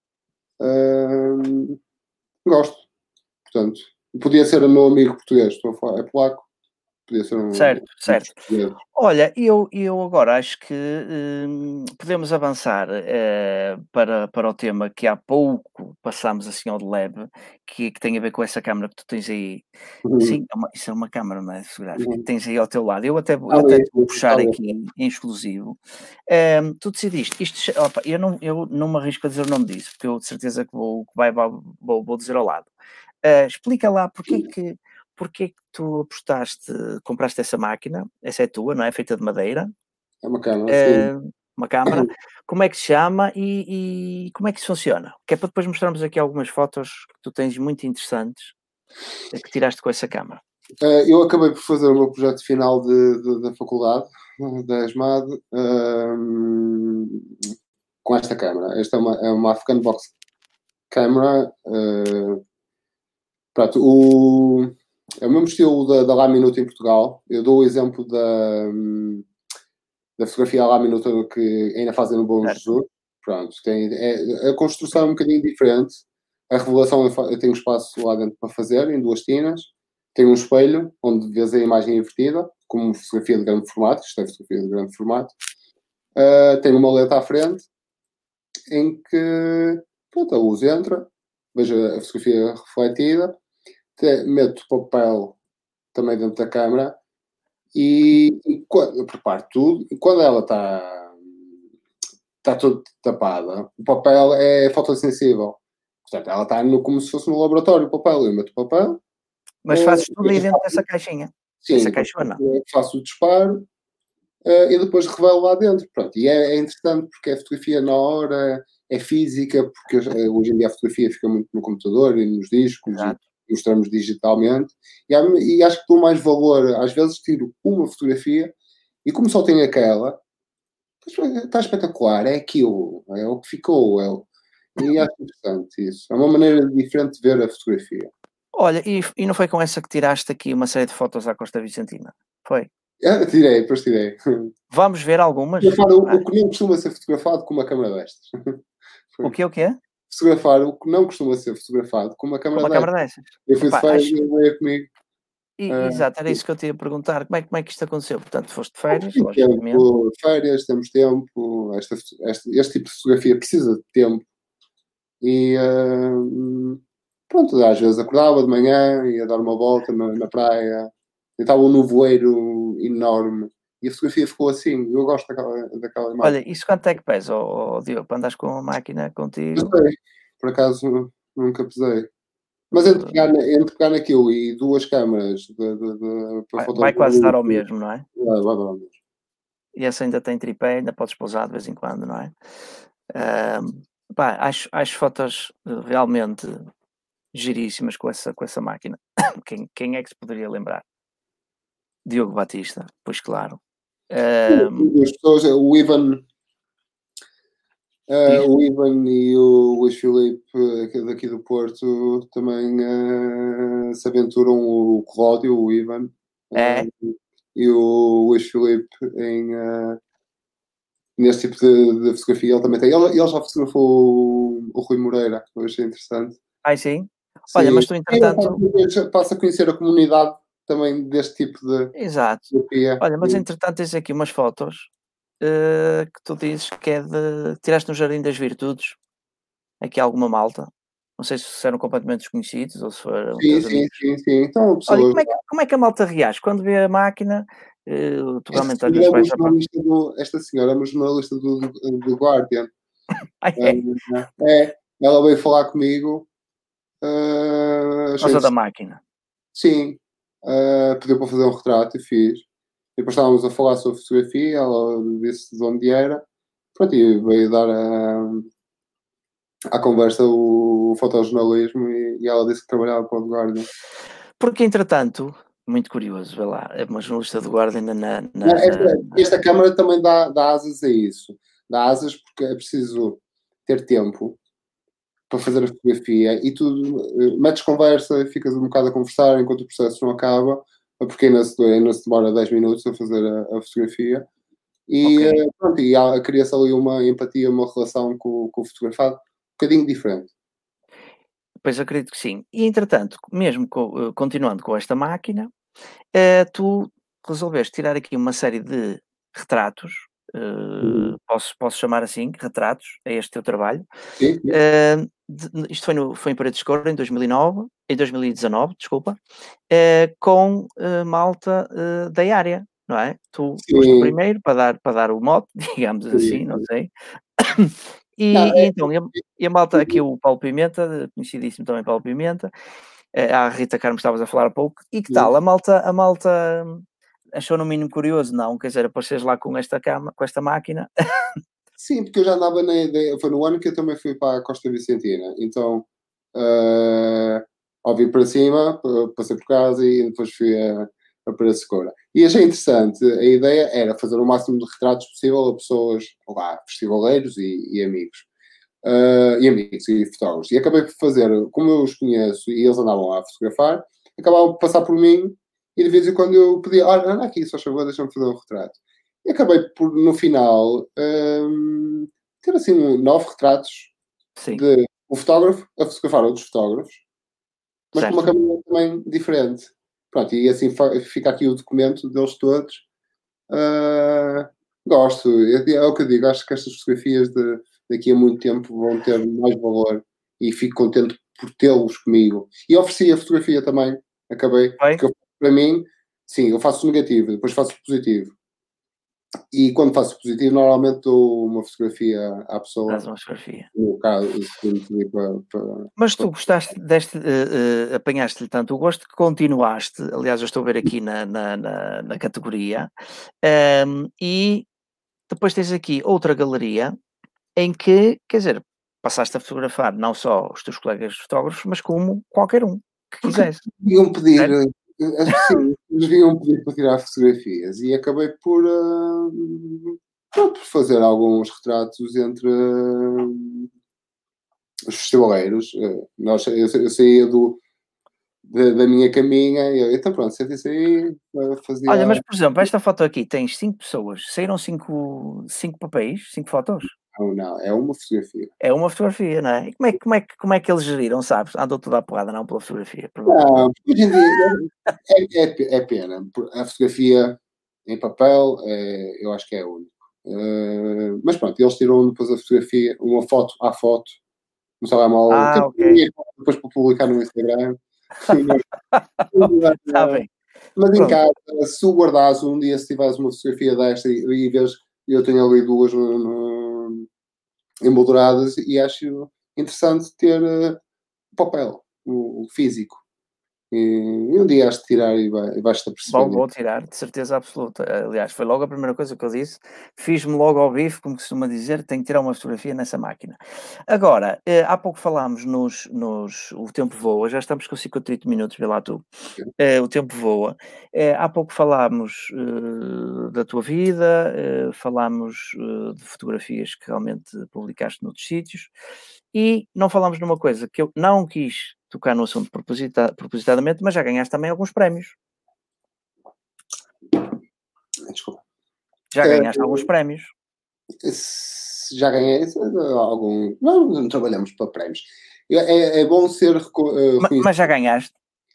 Uh, gosto. Portanto, podia ser o meu amigo português, estou a falar, é polaco. Podia ser um. Certo, um certo. português. Olha, eu, eu agora acho que hum, podemos avançar eh, para, para o tema que há pouco passámos assim ao de leve, que, que tem a ver com essa câmara que tu tens aí. Uhum. Sim, é uma- isso é uma câmara, não é? Fotográfica, que Uhum. tens aí ao teu lado. Eu até, vou- eu Ah, até é, te vou é, puxar é, é. aqui em, em exclusivo. Hum, tu decidiste, isto, che- opa, eu, não, eu não me arrisco a dizer o nome disso, porque eu de certeza que vou, que vai, vou, vou vou dizer ao lado. Ah, explica lá porque é que, porque é que tu apostaste, compraste essa máquina, essa é tua, não é? Feita de madeira, É uma câmara, sim. ah, uma câmara, como é que se chama e, e como é que isso funciona? Que é para depois mostrarmos aqui algumas fotos que tu tens muito interessantes eh, que tiraste com essa câmara. Uh, eu acabei por fazer o meu projeto final de, de- da faculdade, da ESMAD, um, com esta câmara. Esta é uma, é uma Afghan Box Camera. Uh, pronto, o, é o mesmo estilo da, da Laminuta em Portugal. Eu dou o exemplo da, da fotografia Laminuta que ainda fazem no Bom Certo. Jesus. Pronto, tem, é, a construção é um bocadinho diferente. A revelação eu, fa- eu tenho espaço lá dentro para fazer, em duas tinas. Tem um espelho onde vês a imagem invertida, como fotografia de grande formato. Isto é fotografia de grande formato. Uh, tem uma maleta à frente em que pronto, a luz entra, vejo a fotografia refletida, te, meto papel também dentro da câmara e, e quando, eu preparo tudo e quando ela está está toda tapada, o papel é fotossensível. Portanto, ela está no, como se fosse no laboratório, o papel. Eu meto o papel. Mas uh, fazes tudo aí dentro dessa caixinha. Sim, Essa depois caixona. faço o disparo uh, e depois revelo lá dentro. Pronto. E é, é interessante porque é fotografia na hora, é física, porque uh, hoje em dia a fotografia fica muito no computador e nos discos Exato. e mostramos digitalmente. E, há, e acho que dou mais valor. Às vezes tiro uma fotografia e como só tenho aquela, está espetacular, é aquilo, é o que ficou. É o, e acho interessante isso. É uma maneira diferente de ver a fotografia. Olha, e, e não foi com essa que tiraste aqui uma série de fotos à Costa Vicentina? Foi? Ah, tirei, depois tirei. Vamos ver algumas? Fotografar o, Ah, o que não costuma ser fotografado com uma câmera destas. o que o que é? Fotografar o que não costuma ser fotografado com uma Com câmera uma destas. câmara dessas? Eu fui de Epá, férias acho, e ele veio comigo. e- Ah, exato, era isso que eu te ia perguntar. Como é, como é que isto aconteceu? Portanto, foste de férias, tem logicamente. tempo, férias, temos tempo. Esta, este, este tipo de fotografia precisa de tempo. E ah, pronto, às vezes acordava de manhã, ia dar uma volta na, na praia. E estava um nevoeiro enorme. E a fotografia ficou assim. Eu gosto daquela, daquela imagem. Olha, isso quanto é que pesa, ó ó, Diogo, para andares com a máquina Não contigo? sei, por acaso nunca pesei. Mas entre pegar, na- entre pegar naquilo e duas câmaras de, de, de, para Vai, fotos vai de quase dar ao luxo, mesmo, não é? vai, vai dar ao mesmo. E essa ainda tem tripé, ainda podes pousar de vez em quando, não é? Ahm, pá, acho, acho fotos eh, realmente giríssimas com essa, com essa máquina. Quem, quem é que se poderia lembrar? Diogo Batista, pois claro. Ahm, As pessoas, o Ivan, eh, diz? o Ivan e o Luís Filipe eh, daqui do Porto também eh, se aventuram o Cláudio, o Ivan, eh, É? e o Luís Filipe em, eh, neste tipo de, de fotografia. Ele também tem. Ele, ele já fotografou o, o Rui Moreira, eu achei interessante. Ai sim? Olha, Sim, mas tu e entretanto... eu passo a conhecer a comunidade também deste tipo de Exato. fotografia. Olha, mas entretanto tens aqui umas fotos eh, que tu dizes que é de... Tiraste no Jardim das Virtudes. Aqui há alguma malta. Não sei se eram completamente desconhecidos ou se foram Sim, teus sim, amigos. sim, sim. Então, Olha, e pessoas. como é que, como é que a malta reage? Quando vê a máquina, eh, tu Esta realmente às senhora vezes é uma vais a... jornalista do, esta senhora é uma jornalista do, do, do Guardian. Ai, é, É, é, ela veio falar comigo. Uh, por achei causa da interessante. máquina. Sim, uh, pediu para fazer um retrato e fiz. E depois estávamos a falar sobre fotografia, ela disse de onde era. Pronto, e veio dar a, à conversa o, o fotojornalismo e, e ela disse que trabalhava para o Guardian. Porque, entretanto, muito curioso, vê lá, é uma jornalista do Guardian na... na, Não, na, esta, na- esta câmara também dá, dá asas a isso. Dá asas porque é preciso ter tempo para fazer a fotografia e tu uh, metes conversa e ficas um bocado a conversar enquanto o processo não acaba, porque ainda se, ainda se demora dez minutos a fazer a, a fotografia. E, Ok. uh, pronto, e há- cria-se ali uma empatia, uma relação com, com o fotografado um bocadinho diferente. Pois acredito que sim. E entretanto, mesmo co- eh, continuando com esta máquina, eh, tu resolveste tirar aqui uma série de retratos, Uhum. eh, posso, posso chamar assim, retratos, é este teu trabalho. Sim, sim. Eh, de- isto foi, no, foi em Paredes de Cor em dois mil e nove, em dois mil e dezanove, desculpa, eh, com eh, malta eh, da área, não é? Tu foste o Sim, primeiro para dar, para dar o mote, digamos sim, assim, não sim. sei. Não, E, e é, então, e a, e a malta, aqui o Paulo Pimenta, conhecidíssimo também Paulo Pimenta, eh, a Rita Carmo estavas a falar há pouco, e que é, tal? A malta, a malta hum, achou no mínimo curioso, não? Quer dizer, apareceres lá com esta cama, com esta máquina. sim, porque eu já andava na ideia. Foi no ano que eu também fui para a Costa Vicentina. Então, uh, ao vir para cima, pa- passei por casa e depois fui a, a Paredes de Coura. E achei interessante. A ideia era fazer o máximo de retratos possível a pessoas, lá, festivaleiros e, e amigos. Uh, e amigos e fotógrafos. E acabei por fazer, como eu os conheço e eles andavam lá a fotografar, acabavam por passar por mim e de vez em quando eu pedia, olha, anda aqui, só favor, deixa-me fazer um retrato. E acabei por, no final, um, ter assim um, nove retratos Sim, de um fotógrafo a fotografar outros fotógrafos, mas com uma certo? câmera também diferente. Pronto, e assim fa- fica aqui o documento deles todos. Uh, gosto, é, é o que eu digo, acho que estas fotografias de, daqui a muito tempo vão ter mais valor e fico contente por tê-los comigo. E ofereci a fotografia também, acabei, Vai? porque eu, para mim, sim, eu faço o negativo, depois faço o positivo. E quando faço o positivo, normalmente dou uma fotografia à Dás pessoa, uma fotografia. no caso, se me pedir para, para, Mas para... tu gostaste deste, eh, eh, apanhaste-lhe tanto o gosto que continuaste, aliás, eu estou a ver aqui na, na, na, na categoria, ehm, e depois tens aqui outra galeria em que, quer dizer, passaste a fotografar não só os teus colegas fotógrafos, mas como qualquer um que Porque quisesse, deviam pedir, certo? eh, acho que sim, eles deviam pedir para tirar fotografias e acabei por, uh, pronto, por fazer alguns retratos entre uh, os festivaleiros. Uh, nós, eu, eu saía do, da, da minha caminha e eu, então pronto, sentei-se aí, uh, Olha, fazia. mas por exemplo, esta foto aqui tens cinco pessoas, saíram cinco, cinco papéis, cinco fotos. Não, não, é uma fotografia. É uma fotografia, não é? E como é, que- como é, que- como é que eles geriram, sabes? Andou tudo à porrada, não pela fotografia, provavelmente. Não, hoje em dia é, é, é pena. A fotografia em papel, é, eu acho que é único. Uh, mas pronto, eles tiram depois a fotografia, uma foto à foto, no telemóvel, Ah, tem ok. depois para publicar no Instagram. Está bem. Mas em Pronto. casa, se o guardares um dia, se tivesse uma fotografia desta e, e vês, eu tenho ali duas no, no, emolduradas e acho interessante ter uh, papel, o, o físico. E, e um dia has de tirar e vai- vais-te Vou, apercebendo. vou tirar, de certeza absoluta. Aliás, foi logo a primeira coisa que eu disse. Fiz-me logo ao bife, como costuma dizer, tenho que tirar uma fotografia nessa máquina. Agora, eh, há pouco falámos nos, nos. O tempo voa, já estamos com cinquenta e oito minutos, vê lá tu. Eh, o tempo voa. Eh, há pouco falámos eh, da tua vida, eh, falámos eh, de fotografias que realmente publicaste noutros sítios e não falámos numa coisa que eu não quis tocar no assunto proposita- propositadamente, mas já ganhaste também alguns prémios. Desculpa. Já Eh, ganhaste alguns prémios. se já ganhei algum. Não, não trabalhamos para prémios. É, é bom ser reco- eh, Ma- reconhecido. Mas já ganhaste.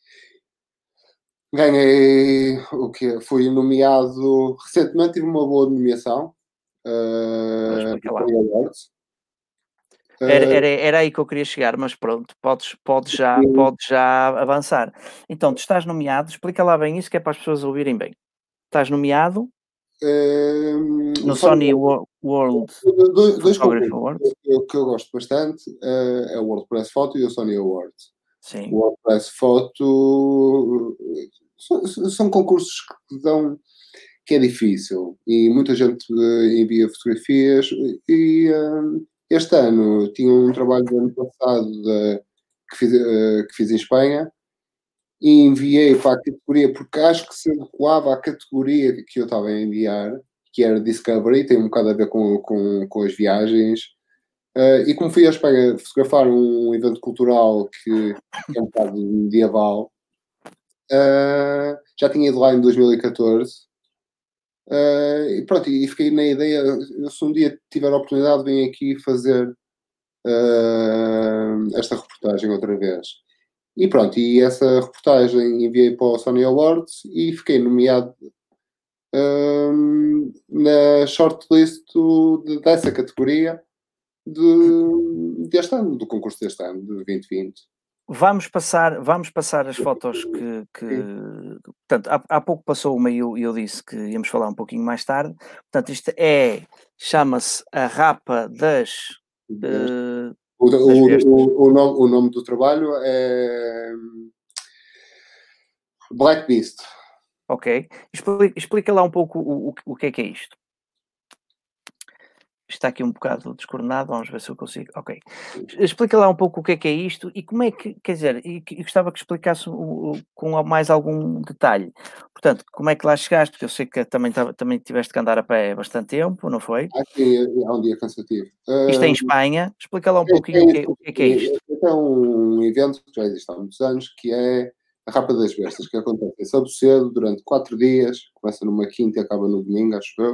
Ganhei o quê? Fui nomeado. Recentemente tive uma boa nomeação. Então Uh, explica lá. Awards. Era, Uh, era, era aí que eu queria chegar, mas pronto, podes, podes, já, podes já avançar. Então, tu estás nomeado, explica lá bem isso que é para as pessoas ouvirem bem. Estás nomeado uh, no o Sony Sony Wo- World dois, dois Photography concursos Awards. que eu, que eu gosto bastante uh, é o World Press Photo e o Sony Awards. O Sim. World Press Photo são, são concursos que dão que é difícil e muita gente uh, envia fotografias e uh, este ano tinha um trabalho do ano passado de, que, fiz, uh, que fiz em Espanha e enviei para a categoria porque acho que se adequava à categoria que eu estava a enviar, que era Discovery, tem um bocado a ver com, com, com as viagens. Uh, e como fui à Espanha fotografar um evento cultural que, que é um bocado medieval, uh, já tinha ido lá em dois mil e catorze. Uh, e pronto, e fiquei na ideia, eu, se um dia tiver a oportunidade, venho aqui fazer uh, esta reportagem outra vez. E pronto, e essa reportagem enviei para o Sony Awards e fiquei nomeado uh, na shortlist do, de, dessa categoria de, deste ano, do concurso deste ano, de vinte e vinte. Vamos passar, vamos passar as fotos que... que portanto, há, há pouco passou uma e eu, eu disse que íamos falar um pouquinho mais tarde. Portanto, isto é... Chama-se A Rapa das... Uh, o, o, o, o, nome, o nome do trabalho é Black Beast. Ok. Explica, explica lá um pouco o, o, o que é que é isto. Está aqui um bocado descoordenado, vamos ver se eu consigo. Ok. Explica lá um pouco o que é que é isto e como é que, quer dizer, e, e gostava que explicasse o, o, com mais algum detalhe. Portanto, como é que lá chegaste? Porque eu sei que também, também tiveste que andar a pé bastante tempo, não foi? Ah, sim, é um dia cansativo. Isto é em Espanha. Explica lá um pouquinho é, é, o, que é, o que é que é isto. É um evento que já existe há muitos anos, que é a Rapa das Bestas, que acontece em Sabucedo durante quatro dias, começa numa quinta e acaba no domingo, acho eu.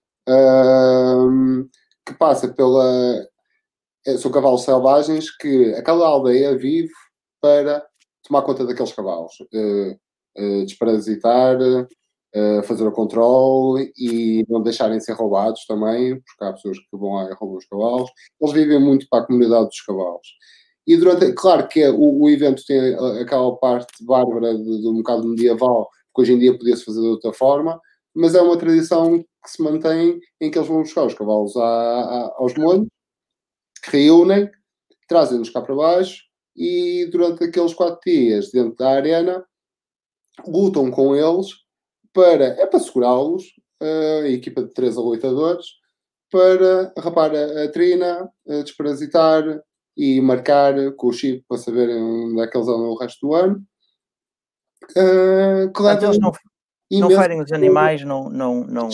Um, que passa pela... São cavalos selvagens que aquela aldeia vive para tomar conta daqueles cavalos. Uh, uh, desparasitar, uh, fazer o controle e não deixarem ser roubados também, porque há pessoas que vão lá e roubam os cavalos. Eles vivem muito para a comunidade dos cavalos. E durante... Claro que é, o, o evento tem aquela parte bárbara de, de um bocado medieval, que hoje em dia podia-se fazer de outra forma, mas é uma tradição que se mantém em que eles vão buscar os cavalos a, a, aos molhos, reúnem, trazem-nos cá para baixo e durante aqueles quatro dias dentro da arena lutam com eles para, é para segurá-los, a equipa de três aloitadores, para rapar a, a trina, a desparasitar e marcar com o chip para saberem onde é que eles andam o resto do ano. Uh, que Portanto, eles não, não ferem os animais, não... não, não...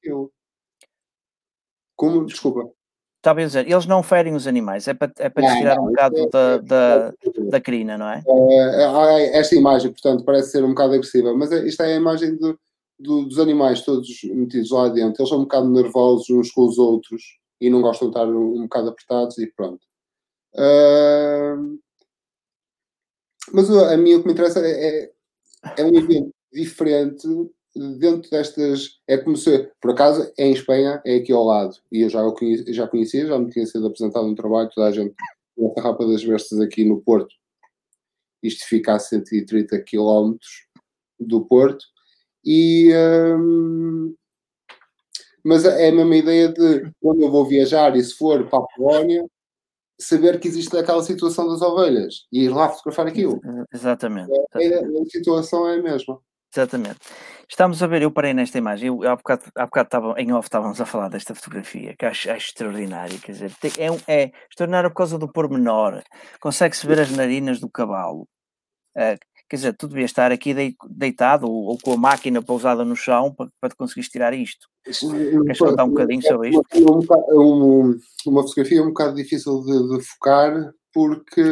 Como? Desculpa. Estava a dizer, eles não ferem os animais, é para, é para lhes tirar um bocado da, da, da crina, não é? é? Esta imagem, portanto, parece ser um bocado agressiva, mas isto é a imagem de, de, dos animais todos metidos lá dentro. Eles são um bocado nervosos uns com os outros e não gostam de estar um, um bocado apertados e pronto. Uh, mas a mim o que me interessa é, é um evento diferente dentro destas, é como se, por acaso, é em Espanha, é aqui ao lado, e eu já o conhecia, já conhecia, já me tinha sido apresentado um trabalho, toda a gente, nessa Rapa das Bestas aqui no Porto, isto fica a cento e trinta quilómetros do Porto, e, hum, mas é a mesma ideia de, quando eu vou viajar, e se for para a Polónia, saber que existe aquela situação das ovelhas, e ir lá fotografar aquilo. Exatamente. É, exatamente. A, a situação é a mesma. Exatamente. Estamos a ver, eu parei nesta imagem, eu, há bocado, há bocado estava, em off estávamos a falar desta fotografia, que acho, acho extraordinária, quer dizer, é, um, é extraordinário por causa do pormenor, consegue-se ver as narinas do cavalo, uh, quer dizer, tu devias estar aqui de, deitado ou, ou com a máquina pousada no chão para, para te conseguires tirar isto. Queres contar um bocadinho sobre isto? Uma, uma, uma fotografia um bocado difícil de, de focar, porque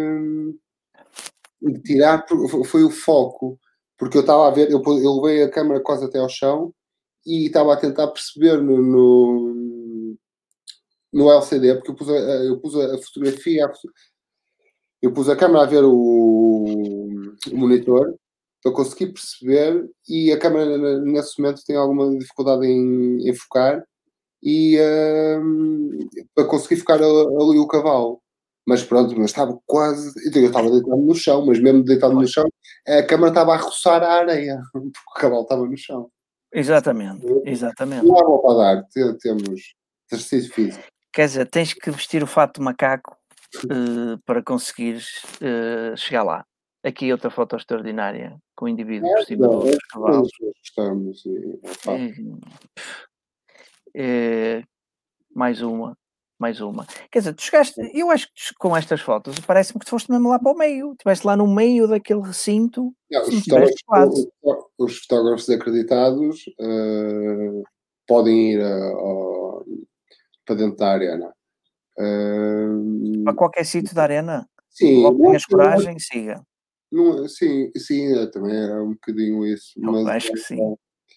tirar foi o foco. Porque eu estava a ver, eu, eu levei a câmera quase até ao chão e estava a tentar perceber no, no, no L C D, porque eu pus a, eu pus a fotografia, eu pus a câmera a ver o, o monitor para conseguir perceber e a câmera nesse momento tem alguma dificuldade em, em focar e um, para conseguir focar ali o cavalo. Mas pronto, mas estava quase... Eu estava deitado no chão, mas mesmo deitado no chão, a câmara estava a roçar a areia, porque o cavalo estava no chão. Exatamente, exatamente. Não há volta a dar, temos exercício físico. Quer dizer, tens que vestir o fato de macaco uh, para conseguires uh, chegar lá. Aqui outra foto extraordinária, com o indivíduo É, por cima não, dos é, cavalos. Gostamos, é, é, mais uma. Mais uma. Quer dizer, tu chegaste, eu acho que com estas fotos parece-me que tu foste mesmo lá para o meio, estiveste lá no meio daquele recinto. Não, os, fotógrafos, os fotógrafos acreditados uh, podem ir a, a, para dentro da arena. Uh, para qualquer sítio da arena? Sim. Logo tenhas coragem, siga. Não, sim, sim, também é um bocadinho isso. Eu mas, acho que sim.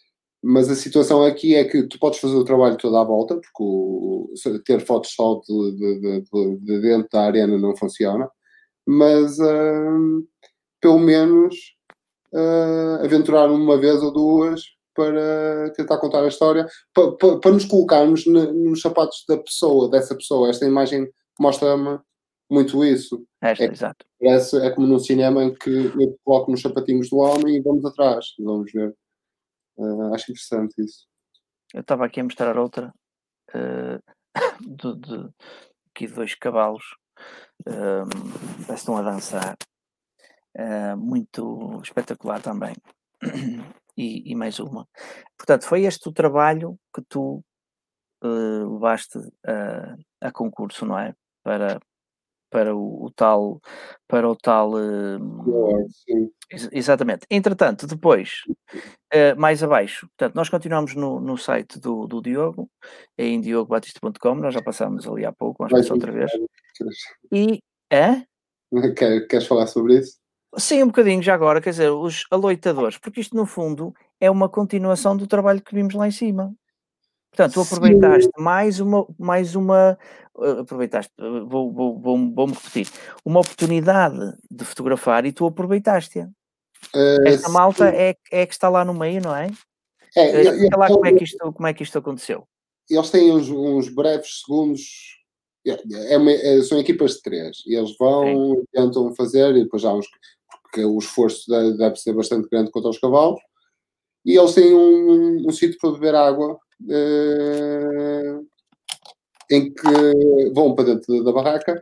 mas a situação aqui é que tu podes fazer o trabalho todo à volta, porque o, ter fotos só de, de, de, de dentro da arena não funciona, mas uh, pelo menos uh, aventurar uma vez ou duas para tentar contar a história, para, para, para nos colocarmos na, nos sapatos da pessoa, dessa pessoa. Esta imagem mostra-me muito isso. Esta, É, exato. parece, é como num cinema em que eu coloco nos sapatinhos do homem e vamos atrás, vamos ver. Uh, acho interessante isso. Eu estava aqui a mostrar outra uh, de, de, aqui de dois cavalos, um, parece que estão a dançar, uh, muito espetacular também. e, e mais uma. Portanto, foi este o trabalho que tu uh, levaste a, a concurso, não é? Para, para o, o tal, para o tal, uh, Sim. ex- exatamente. Entretanto, depois, uh, mais abaixo, portanto, nós continuamos no, no site do, do Diogo, é em diogo batista ponto com, nós já passámos ali há pouco, vamos Vais passar outra vez. queres, E, é? quer- queres falar sobre isso? Sim, um bocadinho já agora, quer dizer, os aloitadores, porque isto no fundo é uma continuação do trabalho que vimos lá em cima. Portanto, tu Sim. aproveitaste mais uma, mais uma, uh, aproveitaste, uh, vou, vou, vou, vou-me repetir, uma oportunidade de fotografar e tu aproveitaste-a. Uh, Esta malta sim. é, é que está lá no meio, não é? É, Uh, eu- Explica eu- lá como é que isto, como é que isto aconteceu. eles têm uns, uns breves segundos. É, é uma- é- são equipas de três. E eles Sim. vão, tentam fazer, e depois já há uns. Porque o esforço deve, deve ser bastante grande contra os cavalos. E eles têm um, um sítio para beber água, eh, em que vão para dentro da barraca.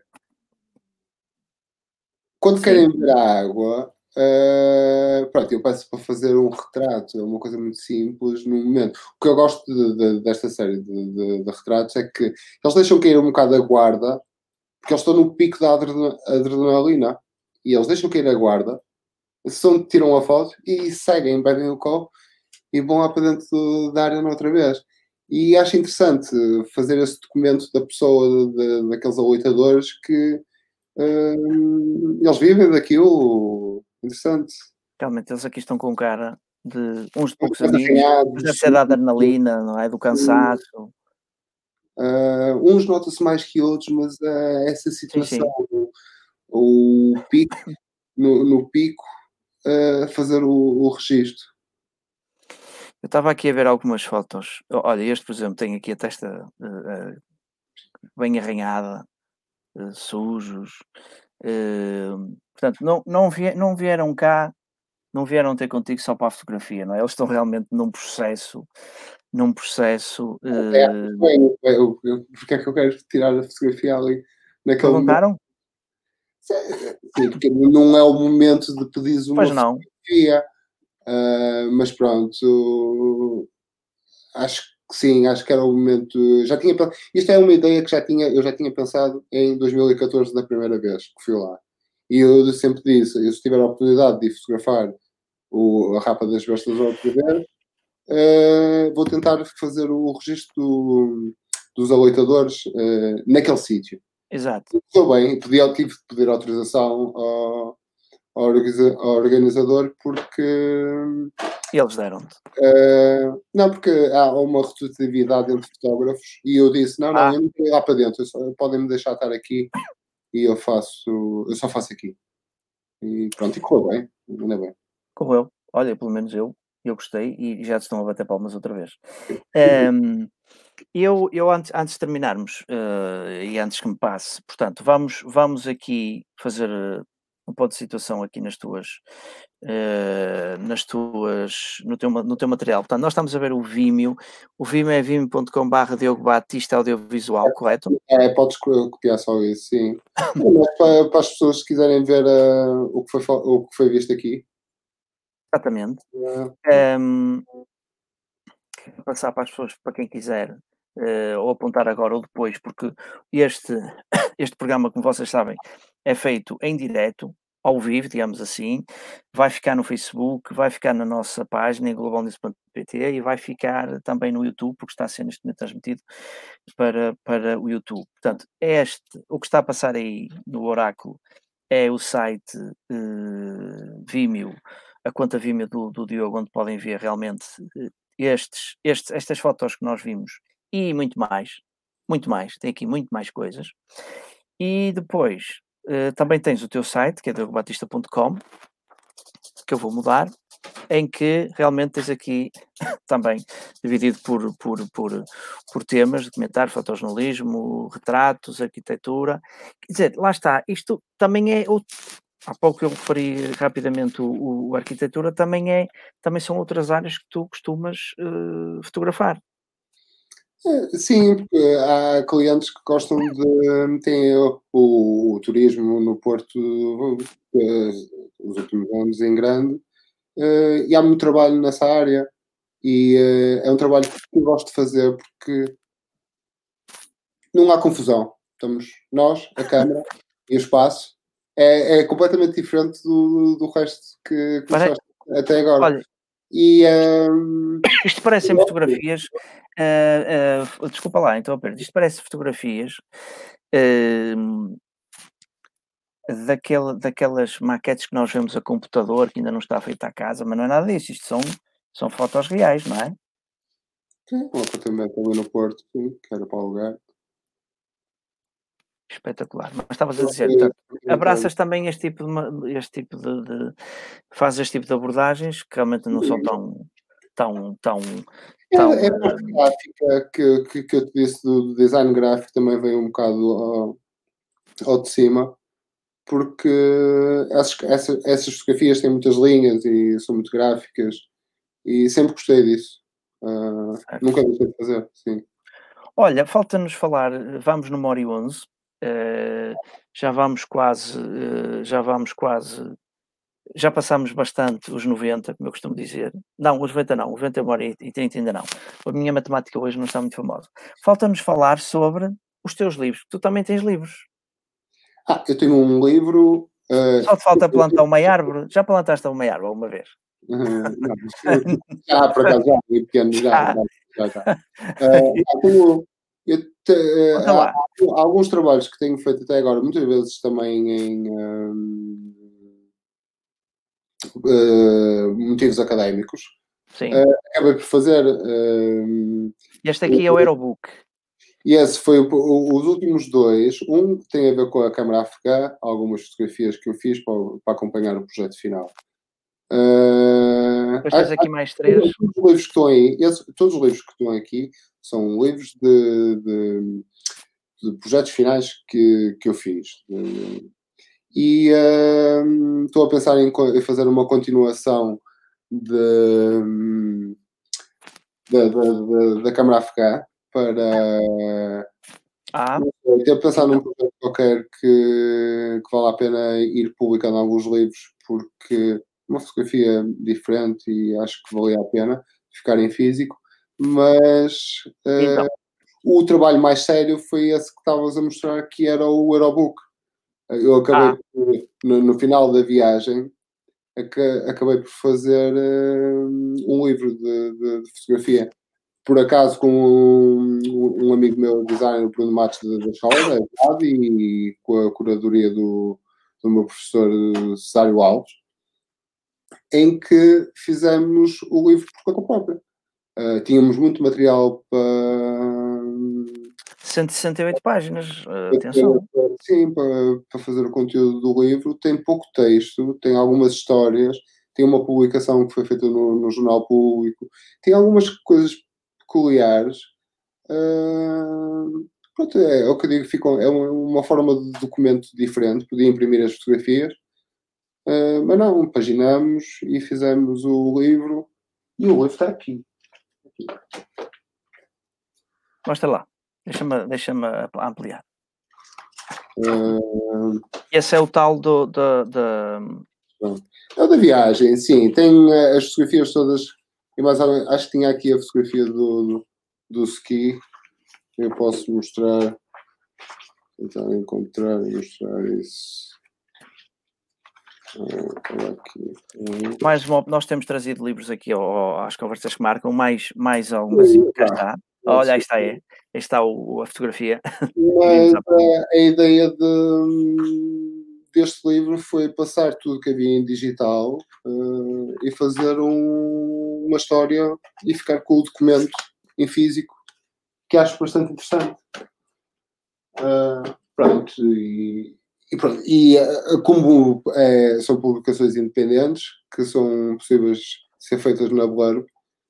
Quando Sim. querem beber a água, eh, pronto, eu peço para fazer um retrato, é uma coisa muito simples no momento. O que eu gosto de- de- desta série de, de- de retratos é que eles deixam cair um bocado a guarda, porque eles estão no pico da adrena- adrenalina, e eles deixam cair a guarda, são, tiram a foto e seguem, bebem o copo e vão lá para dentro do- da arena outra vez. E acho interessante fazer esse documento da pessoa, de- de- daqueles aloitadores que hum, eles vivem daquilo. Interessante. Realmente eles aqui estão com cara de uns de poucos Mas amigos, arranhados, mas deve ser da adrenalina, não é? Do cansaço. uh, uns notam-se mais que outros, mas uh, essa Sim, situação, sim. o pico, no, no pico, uh, fazer o, o registro. Eu estava aqui a ver algumas fotos. Olha, este, por exemplo, tem aqui a testa uh, uh, bem arranhada, uh, sujos. Uh, portanto, não, não, vie, não vieram cá, não vieram ter contigo só para a fotografia, não é? Eles estão realmente num processo, num processo. É, Uh, bem, eu, eu, porque é que eu quero tirar a fotografia ali naquele momento? perguntaram? Sim, porque não é o momento de pedir uma Pois não. fotografia, uh, mas pronto, acho que sim, acho que era o momento. Já tinha, isto é uma ideia que já tinha, eu já tinha pensado em dois mil e catorze, da primeira vez que fui lá. E eu sempre disse: eu, se tiver a oportunidade de fotografar o, a Rapa das Bestas outra vez, uh, vou tentar fazer o registro do, dos aloitadores uh, naquele sítio. Exato. Estou bem, podia, tive de pedir autorização ao, ao, organiza, ao organizador porque. Eles deram-te. Uh, não, porque há uma rotatividade entre fotógrafos e eu disse: não, não, Ah. eu não vou ir lá para dentro, podem-me deixar estar aqui e eu faço, eu só faço aqui. E pronto, e correu bem, ainda bem. Correu. Olha, pelo menos eu, eu gostei e já te estão a bater palmas outra vez. Um, eu, eu antes, antes de terminarmos uh, e antes que me passe, portanto, vamos, vamos aqui fazer uh, um ponto de situação aqui nas tuas, uh, nas tuas, no teu, no teu material. Portanto, nós estamos a ver o Vimeo. O Vimeo é vimeo ponto com barra Diogo Batista Audiovisual, correto? É, podes copiar só isso, sim. Mas para, para as pessoas que quiserem ver uh, o, que foi, o que foi visto aqui. Exatamente. Uh, Um, passar para as pessoas, para quem quiser, uh, ou apontar agora ou depois, porque este, este programa, como vocês sabem, é feito em direto, ao vivo, digamos assim, vai ficar no Facebook, vai ficar na nossa página em global news ponto pt e vai ficar também no YouTube, porque está a ser neste momento transmitido para, para o YouTube. Portanto, este, o que está a passar aí no oráculo é o site uh, Vimeo, a conta Vimeo do, do Diogo, onde podem ver realmente uh, estes, estes, estas fotos que nós vimos e muito mais, muito mais, tem aqui muito mais coisas. E depois uh, também tens o teu site, que é diogo batista ponto com, que eu vou mudar, em que realmente tens aqui também dividido por, por, por, por temas, documentário, fotojornalismo, retratos, arquitetura. Quer dizer, lá está, isto também é outro. Há pouco eu referi rapidamente o, o arquitetura, também, é, também são outras áreas que tu costumas uh, fotografar. É, sim, porque há clientes que gostam de. Têm o, o, o turismo no Porto uh, nos últimos anos em grande, uh, e há muito trabalho nessa área, e uh, é um trabalho que eu gosto de fazer porque não há confusão. Estamos nós, a câmara e o espaço. É, é completamente diferente do, do resto que começaste Pare... até agora. Olha, e, um... isto parecem fotografias. Uh, uh, desculpa lá, então, Pedro, isto parece fotografias uh, daquela, daquelas maquetes que nós vemos a computador, que ainda não está feita à casa, mas não é nada disso. Isto são, são fotos reais, não é? Sim, um apartamento ali no Porto, sim, que era para alugar. Espetacular. Mas estavas a dizer, portanto, abraças também este tipo de, este tipo de, de fazes este tipo de abordagens que realmente não são tão tão tão, tão é, é a parte gráfica que, que, que eu te disse do design gráfico também veio um bocado ao, ao de cima, porque essas, essas, essas fotografias têm muitas linhas e são muito gráficas e sempre gostei disso. Uh, nunca deixei de fazer, sim. Olha, falta-nos falar, vamos no Mori onze. Uh, já vamos quase, uh, já vamos quase, já passamos bastante os noventa, como eu costumo dizer. Não, os noventa não, os noventa eu moro e trinta ainda não. A minha matemática hoje não está muito famosa. Falta-nos falar sobre os teus livros. Tu também tens livros. Ah, eu tenho um livro... Uh, Só te falta plantar uma árvore. Já plantaste uma árvore uma vez? Uh, não, já, por acaso, já, pequeno, já, já, já. já. Uh, tenho, eu te, uh, há, há alguns trabalhos que tenho feito até agora, muitas vezes também em um, uh, motivos académicos. Sim. Uh, acabei por fazer. Uh, este aqui é o Aerobook. E esse foi o, o, os últimos dois. Um tem a ver com a câmara afegã, algumas fotografias que eu fiz para, para acompanhar o projeto final. Uh, Depois tens aqui mais três. Todos os livros que estão aí, esses, todos os livros que estão aqui são livros de, de, de projetos finais que, que eu fiz. Uh, e uh, estou a pensar em, em fazer uma continuação de, de, de, de, da câmara afegã para... Ah, estou a pensar então num projeto qualquer que, que vale a pena ir publicando alguns livros, porque uma fotografia diferente e acho que valia a pena ficar em físico, mas então. uh, o trabalho mais sério foi esse que estavas a mostrar, que era o Aerobook. Eu acabei ah. por, no, no final da viagem acabei por fazer uh, um livro de, de, de fotografia, por acaso com um, um amigo meu, designer, Bruno Matos da escola da Idade, e com a curadoria do, do meu professor Césário Alves, em que fizemos o livro por conta própria. Uh, tínhamos muito material para... cento e sessenta e oito páginas, uh, atenção. Sim, para, para fazer o conteúdo do livro. Tem pouco texto, tem algumas histórias, tem uma publicação que foi feita no, no Jornal Público, tem algumas coisas peculiares. Uh, pronto, é, é o que eu digo, fica, é uma, uma forma de documento diferente. Podia imprimir as fotografias, uh, mas não, paginamos e fizemos o livro, e o livro está aqui. aqui. Mostra lá, deixa-me deixa ampliar. Uh, Esse é o tal do, do, do... é o da viagem, sim. Tem as fotografias todas, e mais, acho que tinha aqui a fotografia do, do, do ski. Eu posso mostrar, tentar encontrar e mostrar isso. Uh, aqui. Uh, mais uma, nós temos trazido livros aqui ao, às conversas que marcam, mais, mais algumas, uh, cá está. Olha, aí está, é. Aí está o, a fotografia. Mas a, a ideia de, deste livro foi passar tudo que havia em digital uh, e fazer um, uma história e ficar com o documento em físico, que acho bastante interessante. Uh, pronto, e, e, pronto, e uh, como é, são publicações independentes, que são possíveis de ser feitas na Blurb,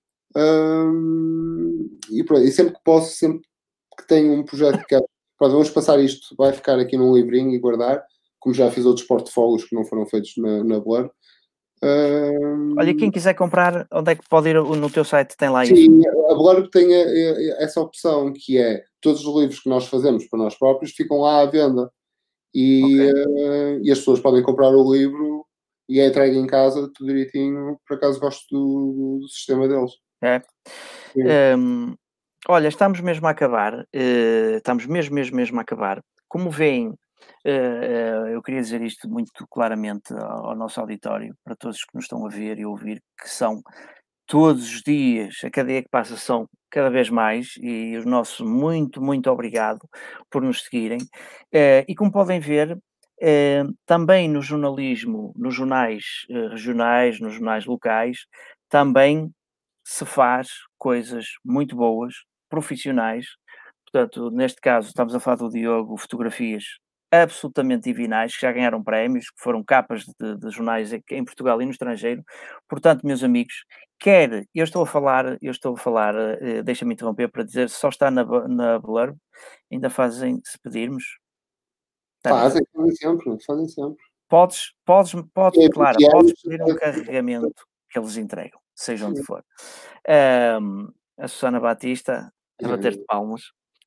um, e, pronto, e sempre que posso, sempre que tenho um projeto que quero, pronto, vamos passar isto, vai ficar aqui num livrinho e guardar, como já fiz outros portfólios que não foram feitos na, na Blurb. Um, Olha, quem quiser comprar, onde é que pode ir? No teu site tem lá sim, isso? a Blurb tem a, a, essa opção, que é todos os livros que nós fazemos para nós próprios ficam lá à venda. E, Ok. uh, e as pessoas podem comprar o livro e é entregue em casa, tudo direitinho. Por acaso gosto do, do sistema deles. É. Sim. Um, olha, estamos mesmo a acabar. Uh, estamos mesmo, mesmo, mesmo a acabar. Como veem, uh, uh, eu queria dizer isto muito claramente ao, ao nosso auditório, para todos que nos estão a ver e ouvir, que são todos os dias, a cada dia que passa, são cada vez mais, e o nosso muito, muito obrigado por nos seguirem. Uh, e como podem ver, uh, também no jornalismo, nos jornais uh, regionais, nos jornais locais, também se faz coisas muito boas, profissionais. Portanto, neste caso, estamos a falar do Diogo, fotografias absolutamente divinais, que já ganharam prémios, que foram capas de, de jornais em Portugal e no estrangeiro. Portanto, meus amigos, quer, eu estou a falar, eu estou a falar, uh, deixa-me interromper para dizer, só está na, na Blurb, ainda fazem, se pedirmos. Fazem, fazem sempre, fazem sempre. Podes, podes, podes, É, claro, porque é podes isso. pedir um carregamento que eles entregam, seja onde Sim. for. Um, a Susana Batista a bater-te palmas.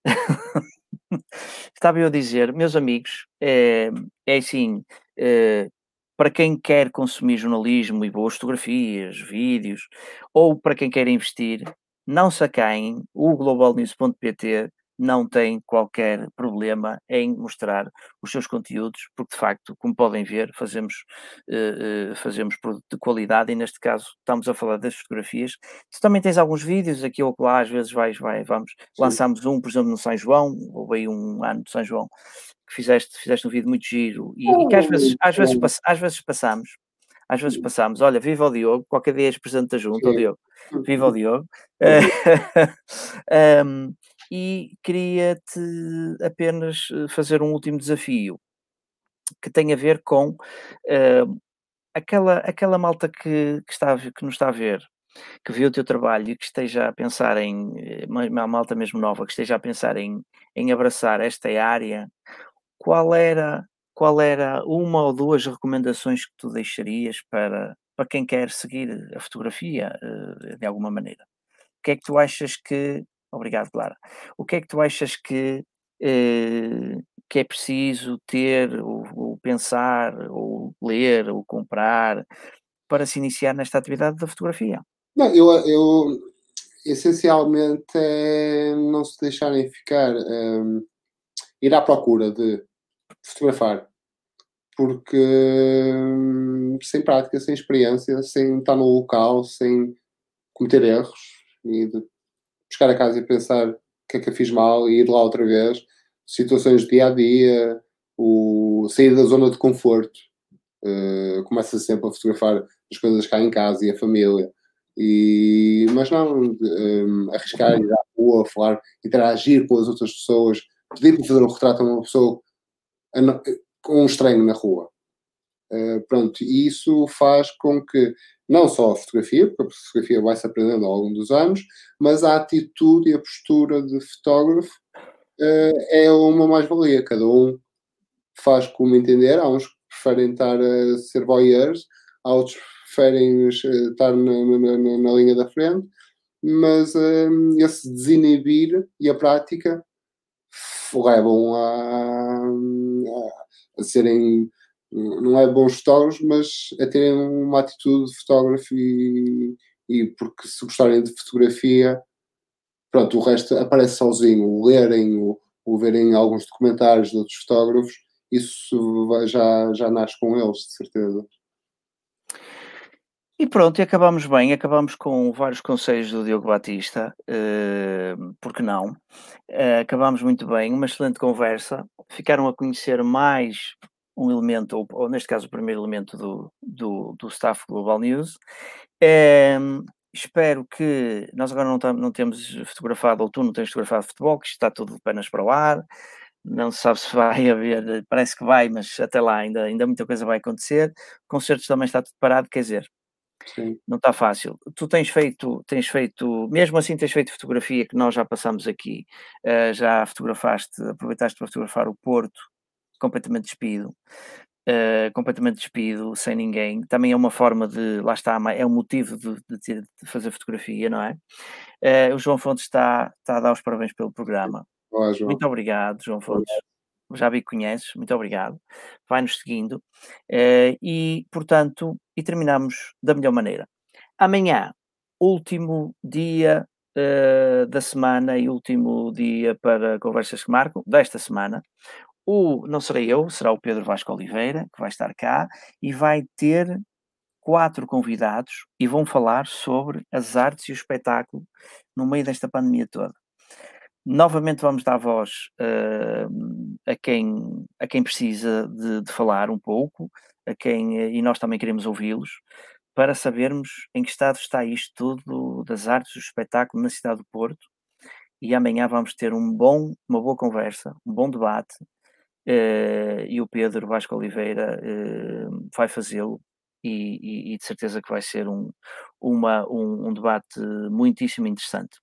Estava eu a dizer, meus amigos, é, é assim, é, para quem quer consumir jornalismo e boas fotografias, vídeos, ou para quem quer investir, não se acaiem, o global news ponto pt não tem qualquer problema em mostrar os seus conteúdos, porque de facto, como podem ver, fazemos, uh, uh, fazemos produto de qualidade e neste caso estamos a falar das fotografias. Tu também tens alguns vídeos aqui ou lá, às vezes vais, vai, vamos, Sim. lançámos um, por exemplo, no São João, houve um ano de São João, que fizeste, fizeste um vídeo muito giro e, e que às vezes, às vezes, pass, às vezes passamos, às vezes passamos, olha, viva o Diogo, qualquer dia és presente da junta, o Diogo, viva o Diogo. um, e queria-te apenas fazer um último desafio que tem a ver com uh, aquela, aquela malta que, que, está, que nos está a ver, que viu o teu trabalho e que esteja a pensar em, uma malta mesmo nova, que esteja a pensar em, em abraçar esta área, qual era, qual era uma ou duas recomendações que tu deixarias para, para quem quer seguir a fotografia uh, de alguma maneira? O que é que tu achas que... Obrigado, Clara. O que é que tu achas que, eh, que é preciso ter, ou, ou pensar, ou ler, ou comprar, para se iniciar nesta atividade da fotografia? Não, eu, eu essencialmente é não se deixarem ficar, um, ir à procura de fotografar, porque um, sem prática, sem experiência, sem estar no local, sem cometer erros e de buscar a casa e pensar o que é que eu fiz mal e ir lá outra vez, situações do dia a dia, o sair da zona de conforto. Uh, começa sempre a fotografar as coisas cá em casa e a família, e, mas não um, arriscar, ir à rua, falar, interagir com as outras pessoas, pedir para fazer um retrato a uma pessoa, com um estranho na rua. Uh, pronto, e isso faz com que não só a fotografia, porque a fotografia vai-se aprendendo ao longo dos anos, mas a atitude e a postura de fotógrafo uh, é uma mais-valia. Cada um faz como entender. Há uns que preferem estar a ser voyeurs, há outros que preferem estar na, na, na, na linha da frente, mas um, esse desinibir e a prática levam a, a, a serem, não é bons fotógrafos, mas a terem uma atitude de fotógrafo, e, e porque se gostarem de fotografia, pronto, o resto aparece sozinho. O lerem, o, o verem alguns documentários de outros fotógrafos, isso já, já nasce com eles, de certeza. E pronto, e acabamos bem, acabamos com vários conselhos do Diogo Batista, uh, porque não? Uh, acabamos muito bem, uma excelente conversa, ficaram a conhecer mais um elemento, ou, ou neste caso o primeiro elemento do, do, do staff Global News. Uh, espero que nós agora não, tam, não temos fotografado, ou tu não tens fotografado futebol, que isto está tudo de pernas para o ar, não se sabe se vai haver, parece que vai, mas até lá ainda, ainda muita coisa vai acontecer. Concertos também está tudo parado, quer dizer, Sim. não está fácil. Tu tens feito, tens feito, mesmo assim tens feito fotografia que nós já passamos aqui, uh, já fotografaste, aproveitaste para fotografar o Porto, completamente despido. Uh, completamente despido, sem ninguém, também é uma forma de, lá está, é um motivo de, de, ter, de fazer fotografia, não é? Uh, o João Fontes está, está a dar os parabéns pelo programa. Olá, João. Muito obrigado, João Fontes. Já vi que conheces, muito obrigado. Vai-nos seguindo. Uh, e, portanto, e terminamos da melhor maneira. Amanhã, último dia uh, da semana e último dia para Conversas que Marcam, desta semana. O, não serei eu, será o Pedro Vasco Oliveira, que vai estar cá, e vai ter quatro convidados e vão falar sobre as artes e o espetáculo no meio desta pandemia toda. Novamente vamos dar voz uh, a, quem, a quem precisa de, de falar um pouco, a quem, e nós também queremos ouvi-los, para sabermos em que estado está isto tudo das artes e do espetáculo na cidade do Porto. E amanhã vamos ter um bom, uma boa conversa, um bom debate, Uh, e o Pedro Vasco Oliveira uh, vai fazê-lo e, e, e de certeza que vai ser um, uma, um, um debate muitíssimo interessante.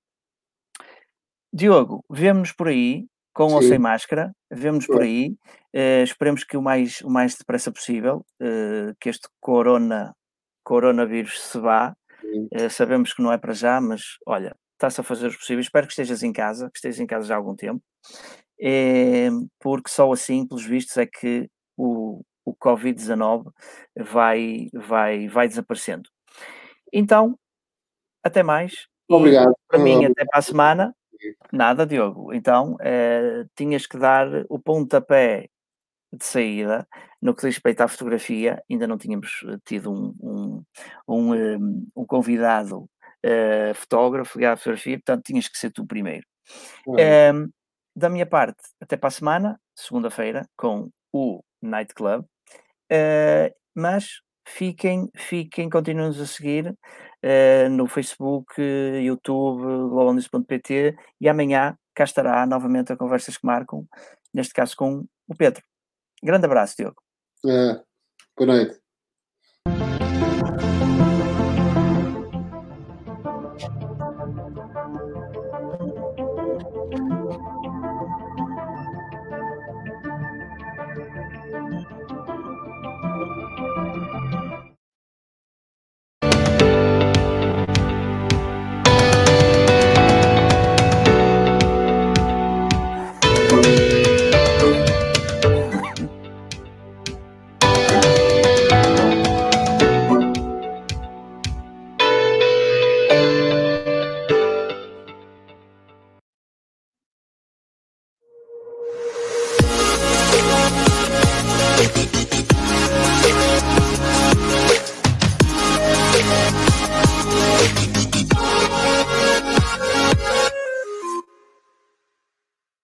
Diogo, vemo-nos por aí, com Sim. ou sem máscara, vemo-nos por Claro. aí, uh, esperemos que o mais, o mais depressa possível, uh, que este corona, coronavírus se vá, uh, sabemos que não é para já, mas olha, está-se a fazer os possíveis, espero que estejas em casa, que estejas em casa já há algum tempo. É, porque só assim, pelos vistos, é que o, o covid dezanove vai, vai, vai desaparecendo. Então, até mais. Obrigado. E, para mim, até para a semana. Nada, Diogo. Então, é, tinhas que dar o pontapé de saída no que diz respeito à fotografia. Ainda não tínhamos tido um, um, um, um convidado uh, fotógrafo ligado à fotografia, portanto, tinhas que ser tu primeiro. É, da minha parte, até para a semana, segunda-feira, com o Night Club. Uh, mas fiquem, fiquem, continuem-nos a seguir uh, no Facebook, YouTube, global news ponto pt e amanhã cá estará novamente a Conversas que Marcam, neste caso com o Pedro. Grande abraço, Diogo. É, boa noite.